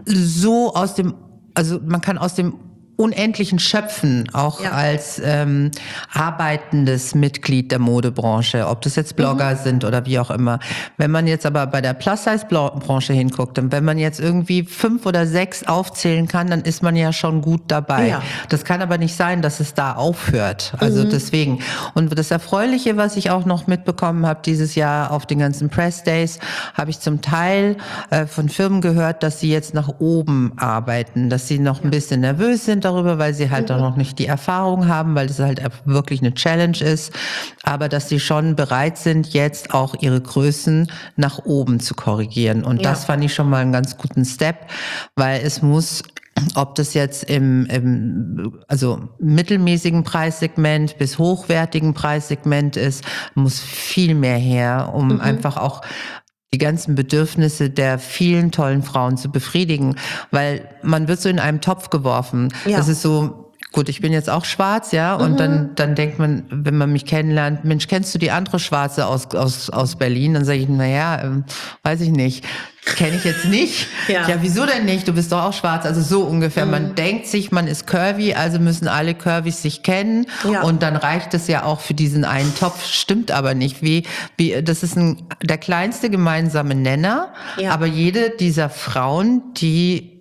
so aus dem, also man kann aus dem Unendlichen schöpfen, auch ja. als ähm, arbeitendes Mitglied der Modebranche, ob das jetzt Blogger mhm. sind oder wie auch immer. Wenn man jetzt aber bei der Plus-Size-Branche hinguckt und wenn man jetzt irgendwie fünf oder sechs aufzählen kann, dann ist man ja schon gut dabei. Ja. Das kann aber nicht sein, dass es da aufhört. Also mhm. deswegen. Und das Erfreuliche, was ich auch noch mitbekommen habe dieses Jahr auf den ganzen Press Days, habe ich zum Teil äh, von Firmen gehört, dass sie jetzt nach oben arbeiten, dass sie noch ja. ein bisschen nervös sind darüber, weil sie halt mhm. auch noch nicht die Erfahrung haben, weil das halt wirklich eine Challenge ist, aber dass sie schon bereit sind, jetzt auch ihre Größen nach oben zu korrigieren. Und ja. das fand ich schon mal einen ganz guten Step, weil es muss, ob das jetzt im, im also mittelmäßigen Preissegment bis hochwertigen Preissegment ist, muss viel mehr her, um mhm. einfach auch die ganzen Bedürfnisse der vielen tollen Frauen zu befriedigen, weil man wird so in einem Topf geworfen. Ja. Das ist so, gut, ich bin jetzt auch schwarz, ja, und mhm. dann dann denkt man, wenn man mich kennenlernt, Mensch, kennst du die andere Schwarze aus aus aus Berlin? Dann sage ich, na ja, ähm, weiß ich nicht. Kenne ich jetzt nicht. Ja. ja, wieso denn nicht? Du bist doch auch schwarz. Also so ungefähr. Mhm. Man denkt sich, man ist curvy, also müssen alle Curvys sich kennen. Ja. Und dann reicht es ja auch für diesen einen Topf. Stimmt aber nicht. Wie, wie, das ist ein, der kleinste gemeinsame Nenner. Ja. Aber jede dieser Frauen, die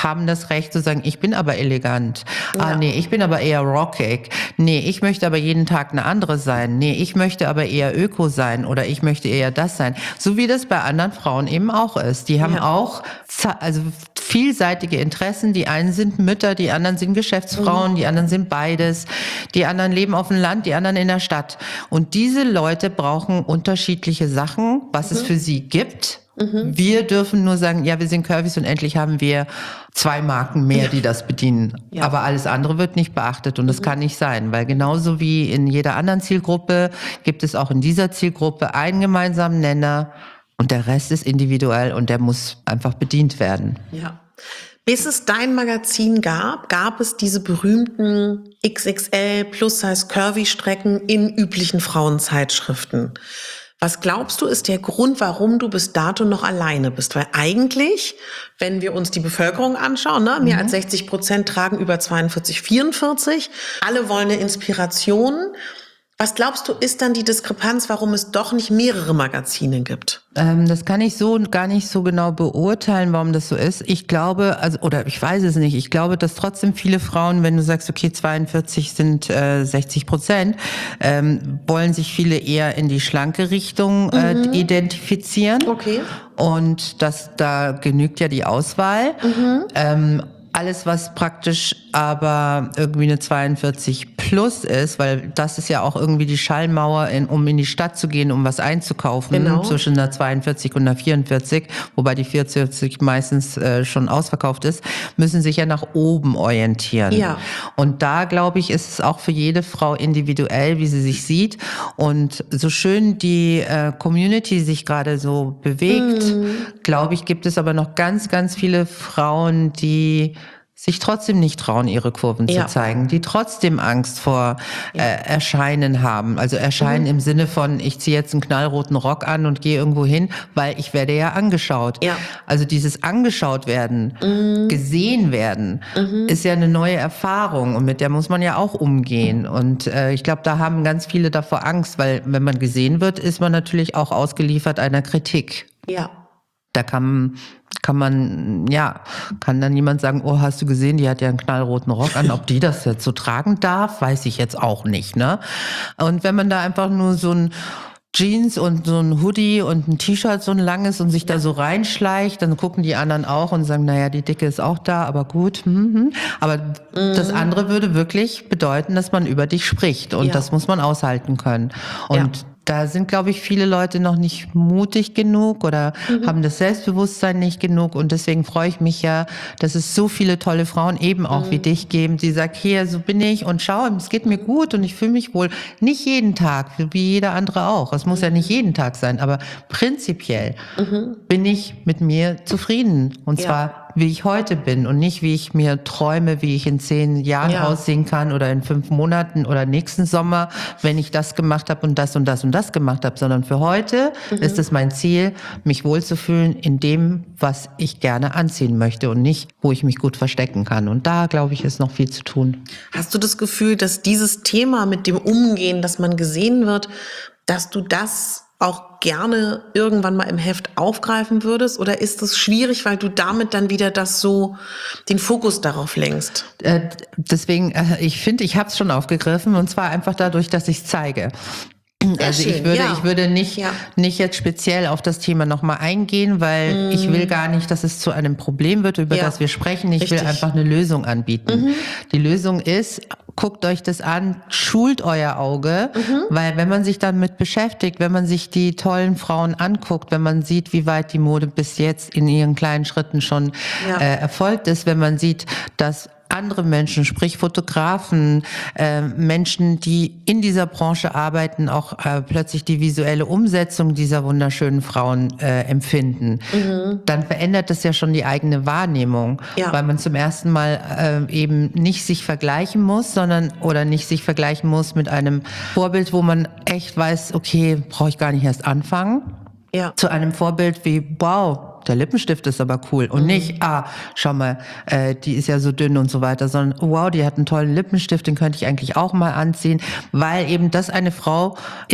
haben das Recht zu sagen, ich bin aber elegant. Ja. Ah, nee, ich bin aber eher rockig. Nee, ich möchte aber jeden Tag eine andere sein. Nee, ich möchte aber eher öko sein oder ich möchte eher das sein. So wie das bei anderen Frauen eben auch ist. Die haben Ja. auch also vielseitige Interessen. Die einen sind Mütter, die anderen sind Geschäftsfrauen, mhm. die anderen sind beides. Die anderen leben auf dem Land, die anderen in der Stadt. Und diese Leute brauchen unterschiedliche Sachen, was mhm. es für sie gibt. Mhm. Wir dürfen nur sagen, ja, wir sind Curvys und endlich haben wir zwei Marken mehr, die das bedienen. Ja. Aber alles andere wird nicht beachtet und das mhm. kann nicht sein, weil genauso wie in jeder anderen Zielgruppe gibt es auch in dieser Zielgruppe einen gemeinsamen Nenner und der Rest ist individuell und der muss einfach bedient werden. Ja. Bis es dein Magazin gab, gab es diese berühmten X X L Plus-Size Curvy-Strecken in üblichen Frauenzeitschriften. Was glaubst du, ist der Grund, warum du bis dato noch alleine bist? Weil eigentlich, wenn wir uns die Bevölkerung anschauen, ne, mehr mhm. als sechzig Prozent tragen über zweiundvierzig, vierundvierzig. Alle wollen eine Inspiration. Was glaubst du, ist dann die Diskrepanz, warum es doch nicht mehrere Magazine gibt? Ähm, das kann ich so gar nicht so genau beurteilen, warum das so ist. Ich glaube, also oder ich weiß es nicht. Ich glaube, dass trotzdem viele Frauen, wenn du sagst, okay, zweiundvierzig sind äh, sechzig Prozent, ähm, wollen sich viele eher in die schlanke Richtung äh, mhm. identifizieren. Okay. Und das da genügt ja die Auswahl. Mhm. Ähm, Alles, was praktisch aber irgendwie eine zweiundvierzig plus ist, weil das ist ja auch irgendwie die Schallmauer, in, um in die Stadt zu gehen, um was einzukaufen, genau. zwischen einer zweiundvierzig und einer vierundvierzig, wobei die vierundvierzig meistens äh, schon ausverkauft ist, müssen sich ja nach oben orientieren. Ja. Und da, glaube ich, ist es auch für jede Frau individuell, wie sie sich sieht. Und so schön die äh, Community sich gerade so bewegt, mhm. glaube ich, gibt es aber noch ganz, ganz viele Frauen, die sich trotzdem nicht trauen, ihre Kurven ja. zu zeigen, die trotzdem Angst vor ja. äh, Erscheinen haben. Also Erscheinen mhm. im Sinne von, ich ziehe jetzt einen knallroten Rock an und gehe irgendwo hin, weil ich werde ja angeschaut. Ja. Also dieses angeschaut werden, mhm. gesehen werden, mhm. ist ja eine neue Erfahrung und mit der muss man ja auch umgehen. Und äh, ich glaube, da haben ganz viele davor Angst, weil wenn man gesehen wird, ist man natürlich auch ausgeliefert einer Kritik. Ja. Da kann, kann man, ja, kann dann jemand sagen, oh, hast du gesehen, die hat ja einen knallroten Rock an. Ob die das jetzt so tragen darf, weiß ich jetzt auch nicht, ne? Und wenn man da einfach nur so ein Jeans und so ein Hoodie und ein T-Shirt so ein langes und sich da so reinschleicht, dann gucken die anderen auch und sagen, naja, die Dicke ist auch da, aber gut. Hm, hm. Aber mhm. das andere würde wirklich bedeuten, dass man über dich spricht und ja. das muss man aushalten können. Und ja. da sind, glaube ich, viele Leute noch nicht mutig genug oder mhm. haben das Selbstbewusstsein nicht genug. Und deswegen freue ich mich ja, dass es so viele tolle Frauen eben auch mhm. wie dich geben, die sagen, hier, so bin ich und schau, es geht mir gut und ich fühle mich wohl. Nicht jeden Tag, wie jeder andere auch. Es muss mhm. ja nicht jeden Tag sein, aber prinzipiell mhm. bin ich mit mir zufrieden. Und ja. zwar wie ich heute bin und nicht, wie ich mir träume, wie ich in zehn Jahren ja. aussehen kann oder in fünf Monaten oder nächsten Sommer, wenn ich das gemacht habe und das und das und das gemacht habe, sondern für heute mhm. ist es mein Ziel, mich wohlzufühlen in dem, was ich gerne anziehen möchte und nicht, wo ich mich gut verstecken kann. Und da, glaube ich, ist noch viel zu tun. Hast du das Gefühl, dass dieses Thema mit dem Umgehen, dass man gesehen wird, dass du das auch gerne irgendwann mal im Heft aufgreifen würdest? Oder ist es schwierig, weil du damit dann wieder das so, den Fokus darauf lenkst? Äh, deswegen, äh, ich finde, ich habe es schon aufgegriffen und zwar einfach dadurch, dass ich es zeige. Sehr also schön, ich würde, ja. ich würde nicht, ja. nicht jetzt speziell auf das Thema nochmal eingehen, weil mm. ich will gar nicht, dass es zu einem Problem wird, über ja. das wir sprechen. Ich Richtig. will einfach eine Lösung anbieten. Mhm. Die Lösung ist, guckt euch das an, schult euer Auge, mhm. weil wenn man sich damit beschäftigt, wenn man sich die tollen Frauen anguckt, wenn man sieht, wie weit die Mode bis jetzt in ihren kleinen Schritten schon ja. äh, erfolgt ist, wenn man sieht, dass andere Menschen, sprich Fotografen, äh, Menschen, die in dieser Branche arbeiten, auch äh, plötzlich die visuelle Umsetzung dieser wunderschönen Frauen äh, empfinden, mhm. dann verändert das ja schon die eigene Wahrnehmung, ja. weil man zum ersten Mal äh, eben nicht sich vergleichen muss, sondern oder nicht sich vergleichen muss mit einem Vorbild, wo man echt weiß, okay, brauche ich gar nicht erst anfangen, ja. zu einem Vorbild wie, wow, der Lippenstift ist aber cool und mhm. nicht, ah, schau mal, äh, die ist ja so dünn und so weiter, sondern wow, die hat einen tollen Lippenstift, den könnte ich eigentlich auch mal anziehen, weil eben das eine Frau ist,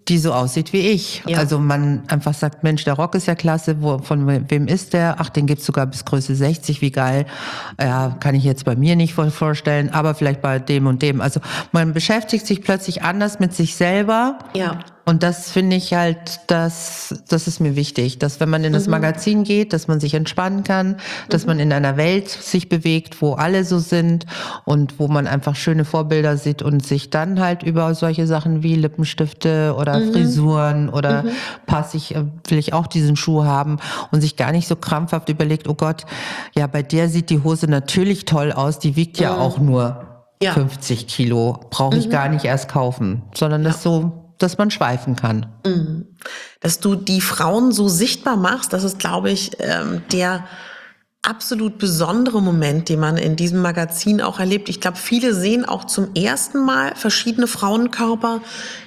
die so aussieht wie ich. Ja. Also man einfach sagt, Mensch, der Rock ist ja klasse, wo, von wem ist der? Ach, den gibt's sogar bis Größe sechzig, wie geil. Ja, kann ich jetzt bei mir nicht vorstellen, aber vielleicht bei dem und dem. Also man beschäftigt sich plötzlich anders mit sich selber. Ja. Und das finde ich halt, das, das ist mir wichtig, dass wenn man in das Magazin geht, dass man sich entspannen kann, dass mhm. man in einer Welt sich bewegt, wo alle so sind und wo man einfach schöne Vorbilder sieht und sich dann halt über solche Sachen wie Lippenstifte oder mhm. Frisuren oder mhm. passe ich, will ich auch diesen Schuh haben und sich gar nicht so krampfhaft überlegt, oh Gott, ja, bei der sieht die Hose natürlich toll aus, die wiegt ja mhm. auch nur ja. fünfzig Kilo, brauche ich mhm. gar nicht erst kaufen, sondern ja. das so, dass man schweifen kann. Dass du die Frauen so sichtbar machst, das ist, glaube ich, der absolut besondere Moment, den man in diesem Magazin auch erlebt. Ich glaube, viele sehen auch zum ersten Mal verschiedene Frauenkörper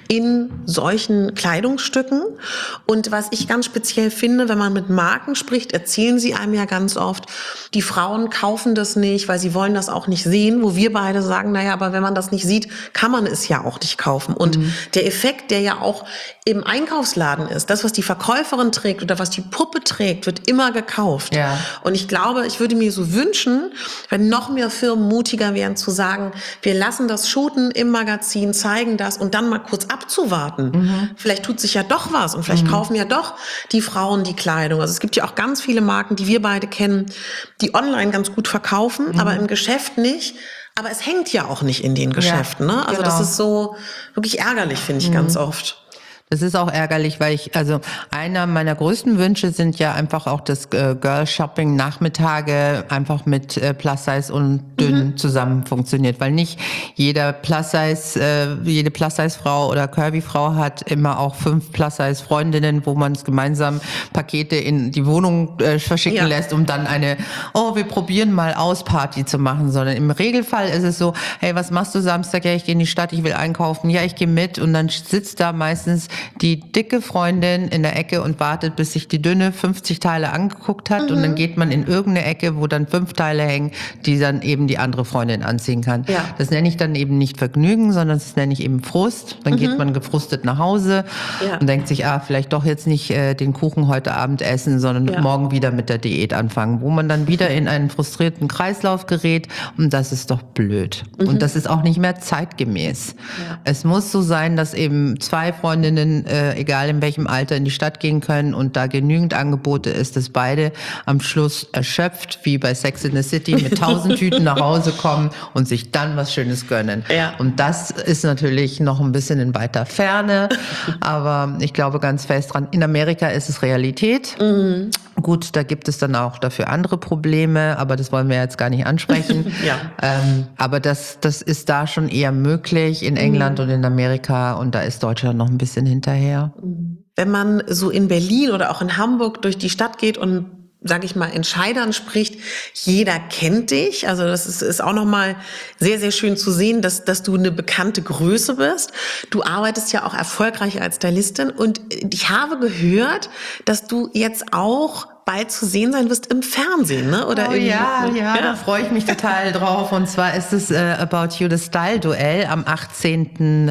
in solchen Kleidungsstücken. Und was ich ganz speziell finde, wenn man mit Marken spricht, erzählen sie einem ja ganz oft, die Frauen kaufen das nicht, weil sie wollen das auch nicht sehen, wo wir beide sagen, naja, aber wenn man das nicht sieht, kann man es ja auch nicht kaufen. Und mhm. der Effekt, der ja auch im Einkaufsladen ist, das, was die Verkäuferin trägt oder was die Puppe trägt, wird immer gekauft. Ja. Und ich glaube, ich würde mir so wünschen, wenn noch mehr Firmen mutiger wären zu sagen, wir lassen das shooten im Magazin, zeigen das und dann mal kurz abzuwarten. Mhm. Vielleicht tut sich ja doch was und vielleicht mhm. kaufen ja doch die Frauen die Kleidung. Also es gibt ja auch ganz viele Marken, die wir beide kennen, die online ganz gut verkaufen, mhm. aber im Geschäft nicht. Aber es hängt ja auch nicht in den Geschäften. Ja, ne? Also genau. das ist so wirklich ärgerlich, finde ich mhm. ganz oft. Das ist auch ärgerlich, weil ich, also einer meiner größten Wünsche sind ja einfach auch das äh, Girl-Shopping Nachmittage einfach mit äh, Plus-Size und dünn mhm. zusammen funktioniert, weil nicht jeder Plus-Size, äh, jede Plus-Size-Frau oder Curvy-Frau hat immer auch fünf Plus-Size-Freundinnen, wo man es gemeinsam Pakete in die Wohnung äh, verschicken ja. lässt, um dann eine, oh, wir probieren mal aus Party zu machen, sondern im Regelfall ist es so, hey, was machst du Samstag? Ja, ich gehe in die Stadt, ich will einkaufen, ja, ich gehe mit und dann sitzt da meistens die dicke Freundin in der Ecke und wartet, bis sich die dünne fünfzig Teile angeguckt hat mhm. und dann geht man in irgendeine Ecke, wo dann fünf Teile hängen, die dann eben die andere Freundin anziehen kann. Ja. Das nenne ich dann eben nicht Vergnügen, sondern das nenne ich eben Frust. Dann mhm. geht man gefrustet nach Hause ja. und denkt sich, ah, vielleicht doch jetzt nicht äh, den Kuchen heute Abend essen, sondern ja. morgen wieder mit der Diät anfangen, wo man dann wieder in einen frustrierten Kreislauf gerät und das ist doch blöd. Mhm. Und das ist auch nicht mehr zeitgemäß. Ja. Es muss so sein, dass eben zwei Freundinnen Äh, egal in welchem Alter in die Stadt gehen können und da genügend Angebote ist, dass beide am Schluss erschöpft, wie bei Sex in the City, mit tausend Tüten nach Hause kommen und sich dann was Schönes gönnen. Ja. Und das ist natürlich noch ein bisschen in weiter Ferne, aber ich glaube ganz fest dran, in Amerika ist es Realität. Mhm. Gut, da gibt es dann auch dafür andere Probleme, aber das wollen wir jetzt gar nicht ansprechen. ja. ähm, aber das, das ist da schon eher möglich in England mhm. und in Amerika und da ist Deutschland noch ein bisschen hinterher. Wenn man so in Berlin oder auch in Hamburg durch die Stadt geht und sage ich mal, Entscheidern spricht, jeder kennt dich. Also das ist, ist auch nochmal sehr, sehr schön zu sehen, dass, dass du eine bekannte Größe bist. Du arbeitest ja auch erfolgreich als Stylistin und ich habe gehört, dass du jetzt auch bald zu sehen sein wirst im Fernsehen, ne? Oder oh, ja, ja, ja, da freue ich mich total drauf. Und zwar ist es äh, About You, das Style-Duell am achtzehnten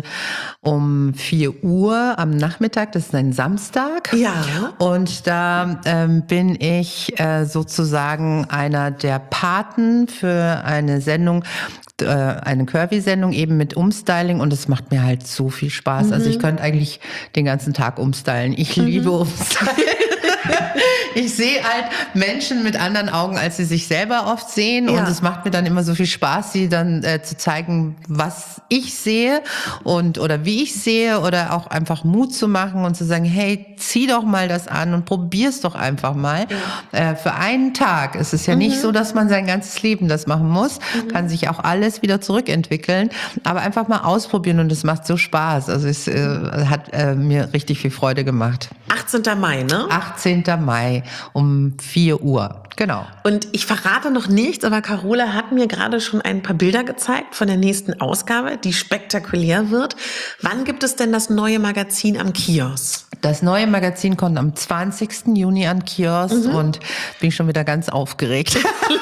um vier Uhr am Nachmittag. Das ist ein Samstag. Ja. Und da ähm, bin ich äh, sozusagen einer der Paten für eine Sendung, äh, eine Curvy-Sendung eben mit Umstyling und es macht mir halt so viel Spaß. Mhm. Also ich könnte eigentlich den ganzen Tag umstylen. Ich mhm. liebe Umstylen. Ich sehe halt Menschen mit anderen Augen, als sie sich selber oft sehen. Ja. Und es macht mir dann immer so viel Spaß, sie dann äh, zu zeigen, was ich sehe und oder wie ich sehe oder auch einfach Mut zu machen und zu sagen, hey, zieh doch mal das an und probier's doch einfach mal. Ja. Äh, für einen Tag ist es ja mhm. nicht so, dass man sein ganzes Leben das machen muss. Mhm. Kann sich auch alles wieder zurückentwickeln. Aber einfach mal ausprobieren und es macht so Spaß. Also es äh, hat äh, mir richtig viel Freude gemacht. achtzehnten Mai, ne? achtzehnten Mai um vier Uhr, genau. Und ich verrate noch nichts, aber Carola hat mir gerade schon ein paar Bilder gezeigt von der nächsten Ausgabe, die spektakulär wird. Wann gibt es denn das neue Magazin am Kiosk? Das neue Magazin kommt am zwanzigsten Juni an Kiosk mhm. und bin schon wieder ganz aufgeregt.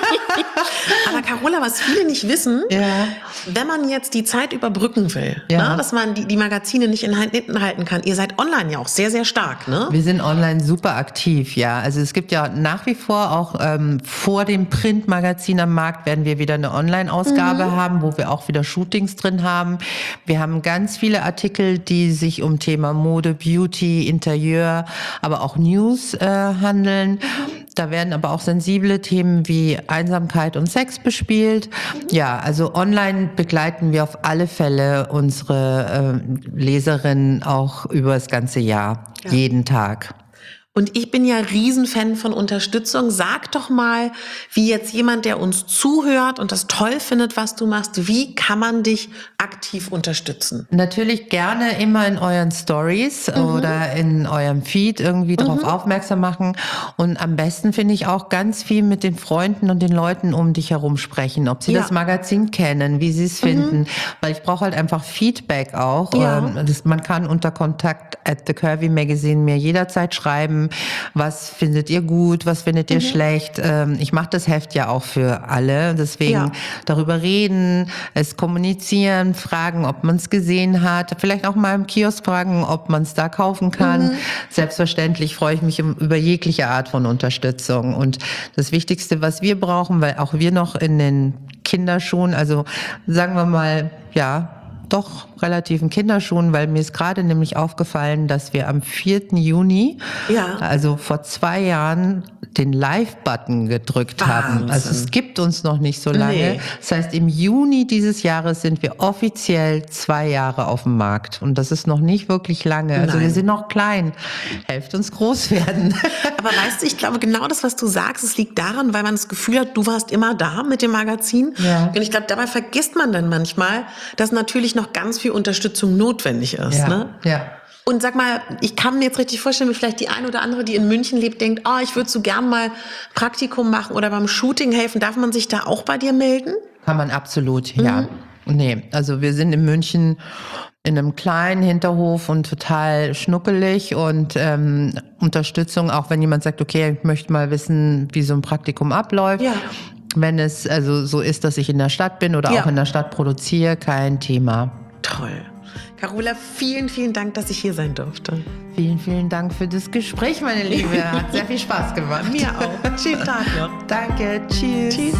Aber Carola, was viele nicht wissen, ja. wenn man jetzt die Zeit überbrücken will, ja. ne, dass man die, die Magazine nicht in Händen halten kann, ihr seid online ja auch sehr, sehr stark, ne? Wir sind online super aktiv, ja. Also es gibt ja nach wie vor auch ähm, vor dem Printmagazin am Markt werden wir wieder eine Online-Ausgabe mhm. haben, wo wir auch wieder Shootings drin haben. Wir haben ganz viele Artikel, die sich um Thema Mode, Beauty, Interieur, aber auch News äh, handeln. Da werden aber auch sensible Themen wie Einsamkeit und Sex bespielt. Ja, also online begleiten wir auf alle Fälle unsere äh, Leserinnen auch über das ganze Jahr, ja. jeden Tag. Und ich bin ja Riesenfan von Unterstützung. Sag doch mal, wie jetzt jemand, der uns zuhört und das toll findet, was du machst, wie kann man dich aktiv unterstützen? Natürlich gerne immer in euren Stories mhm. oder in eurem Feed irgendwie darauf mhm. aufmerksam machen. Und am besten finde ich auch ganz viel mit den Freunden und den Leuten um dich herum sprechen, ob sie ja. das Magazin kennen, wie sie es mhm. finden. Weil ich brauche halt einfach Feedback auch. Ja. Das, man kann unter Kontakt at the curvy magazine mir jederzeit schreiben, was findet ihr gut, was findet ihr mhm. schlecht. Ich mache das Heft ja auch für alle, deswegen ja. darüber reden, es kommunizieren, fragen, ob man es gesehen hat, vielleicht auch mal im Kiosk fragen, ob man es da kaufen kann. Mhm. Selbstverständlich freue ich mich über jegliche Art von Unterstützung. Und das Wichtigste, was wir brauchen, weil auch wir noch in den Kinderschuhen, also sagen wir mal, ja, doch relativen Kinderschuhen, weil mir ist gerade nämlich aufgefallen, dass wir am vierten Juni, ja. also vor zwei Jahren, den Live-Button gedrückt Wahnsinn. haben. Also es gibt uns noch nicht so lange. Nee. Das heißt, im Juni dieses Jahres sind wir offiziell zwei Jahre auf dem Markt. Und das ist noch nicht wirklich lange. Also Nein. wir sind noch klein. Helft uns groß werden. Aber weißt du, ich glaube, genau das, was du sagst, es liegt daran, weil man das Gefühl hat, du warst immer da mit dem Magazin. Ja. Und ich glaube, dabei vergisst man dann manchmal, dass natürlich noch ganz viel Unterstützung notwendig ist. Ja. Ne? Ja. Und sag mal, ich kann mir jetzt richtig vorstellen, wie vielleicht die eine oder andere, die in München lebt, denkt, oh, ich würde so gern mal Praktikum machen oder beim Shooting helfen. Darf man sich da auch bei dir melden? Kann man absolut, mhm. ja. Nee, also wir sind in München in einem kleinen Hinterhof und total schnuckelig und ähm, Unterstützung, auch wenn jemand sagt, okay, ich möchte mal wissen, wie so ein Praktikum abläuft. Ja. Wenn es also so ist, dass ich in der Stadt bin oder ja. auch in der Stadt produziere, kein Thema. Toll. Carola, vielen, vielen Dank, dass ich hier sein durfte. Vielen, vielen Dank für das Gespräch, meine Liebe. Hat sehr viel Spaß gemacht. Mir auch. Schönen Tag noch. Danke. Tschüss. Tschüss.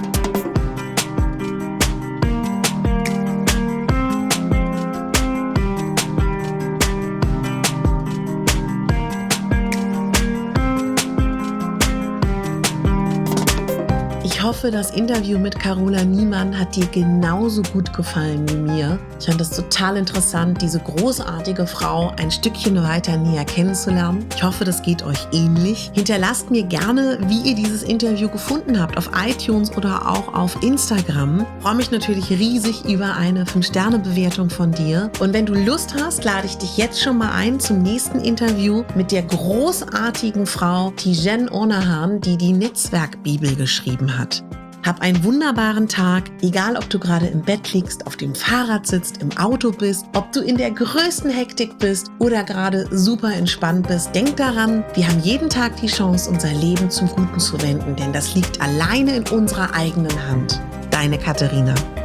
Ich hoffe, das Interview mit Carola Niemann hat dir genauso gut gefallen wie mir. Ich fand es total interessant, diese großartige Frau ein Stückchen weiter näher kennenzulernen. Ich hoffe, das geht euch ähnlich. Hinterlasst mir gerne, wie ihr dieses Interview gefunden habt, auf iTunes oder auch auf Instagram. Ich freue mich natürlich riesig über eine fünf Sterne Bewertung von dir. Und wenn du Lust hast, lade ich dich jetzt schon mal ein zum nächsten Interview mit der großartigen Frau Tijen Onahan, die die Netzwerkbibel geschrieben hat. Hab einen wunderbaren Tag, egal ob du gerade im Bett liegst, auf dem Fahrrad sitzt, im Auto bist, ob du in der größten Hektik bist oder gerade super entspannt bist. Denk daran, wir haben jeden Tag die Chance, unser Leben zum Guten zu wenden, denn das liegt alleine in unserer eigenen Hand. Deine Katharina.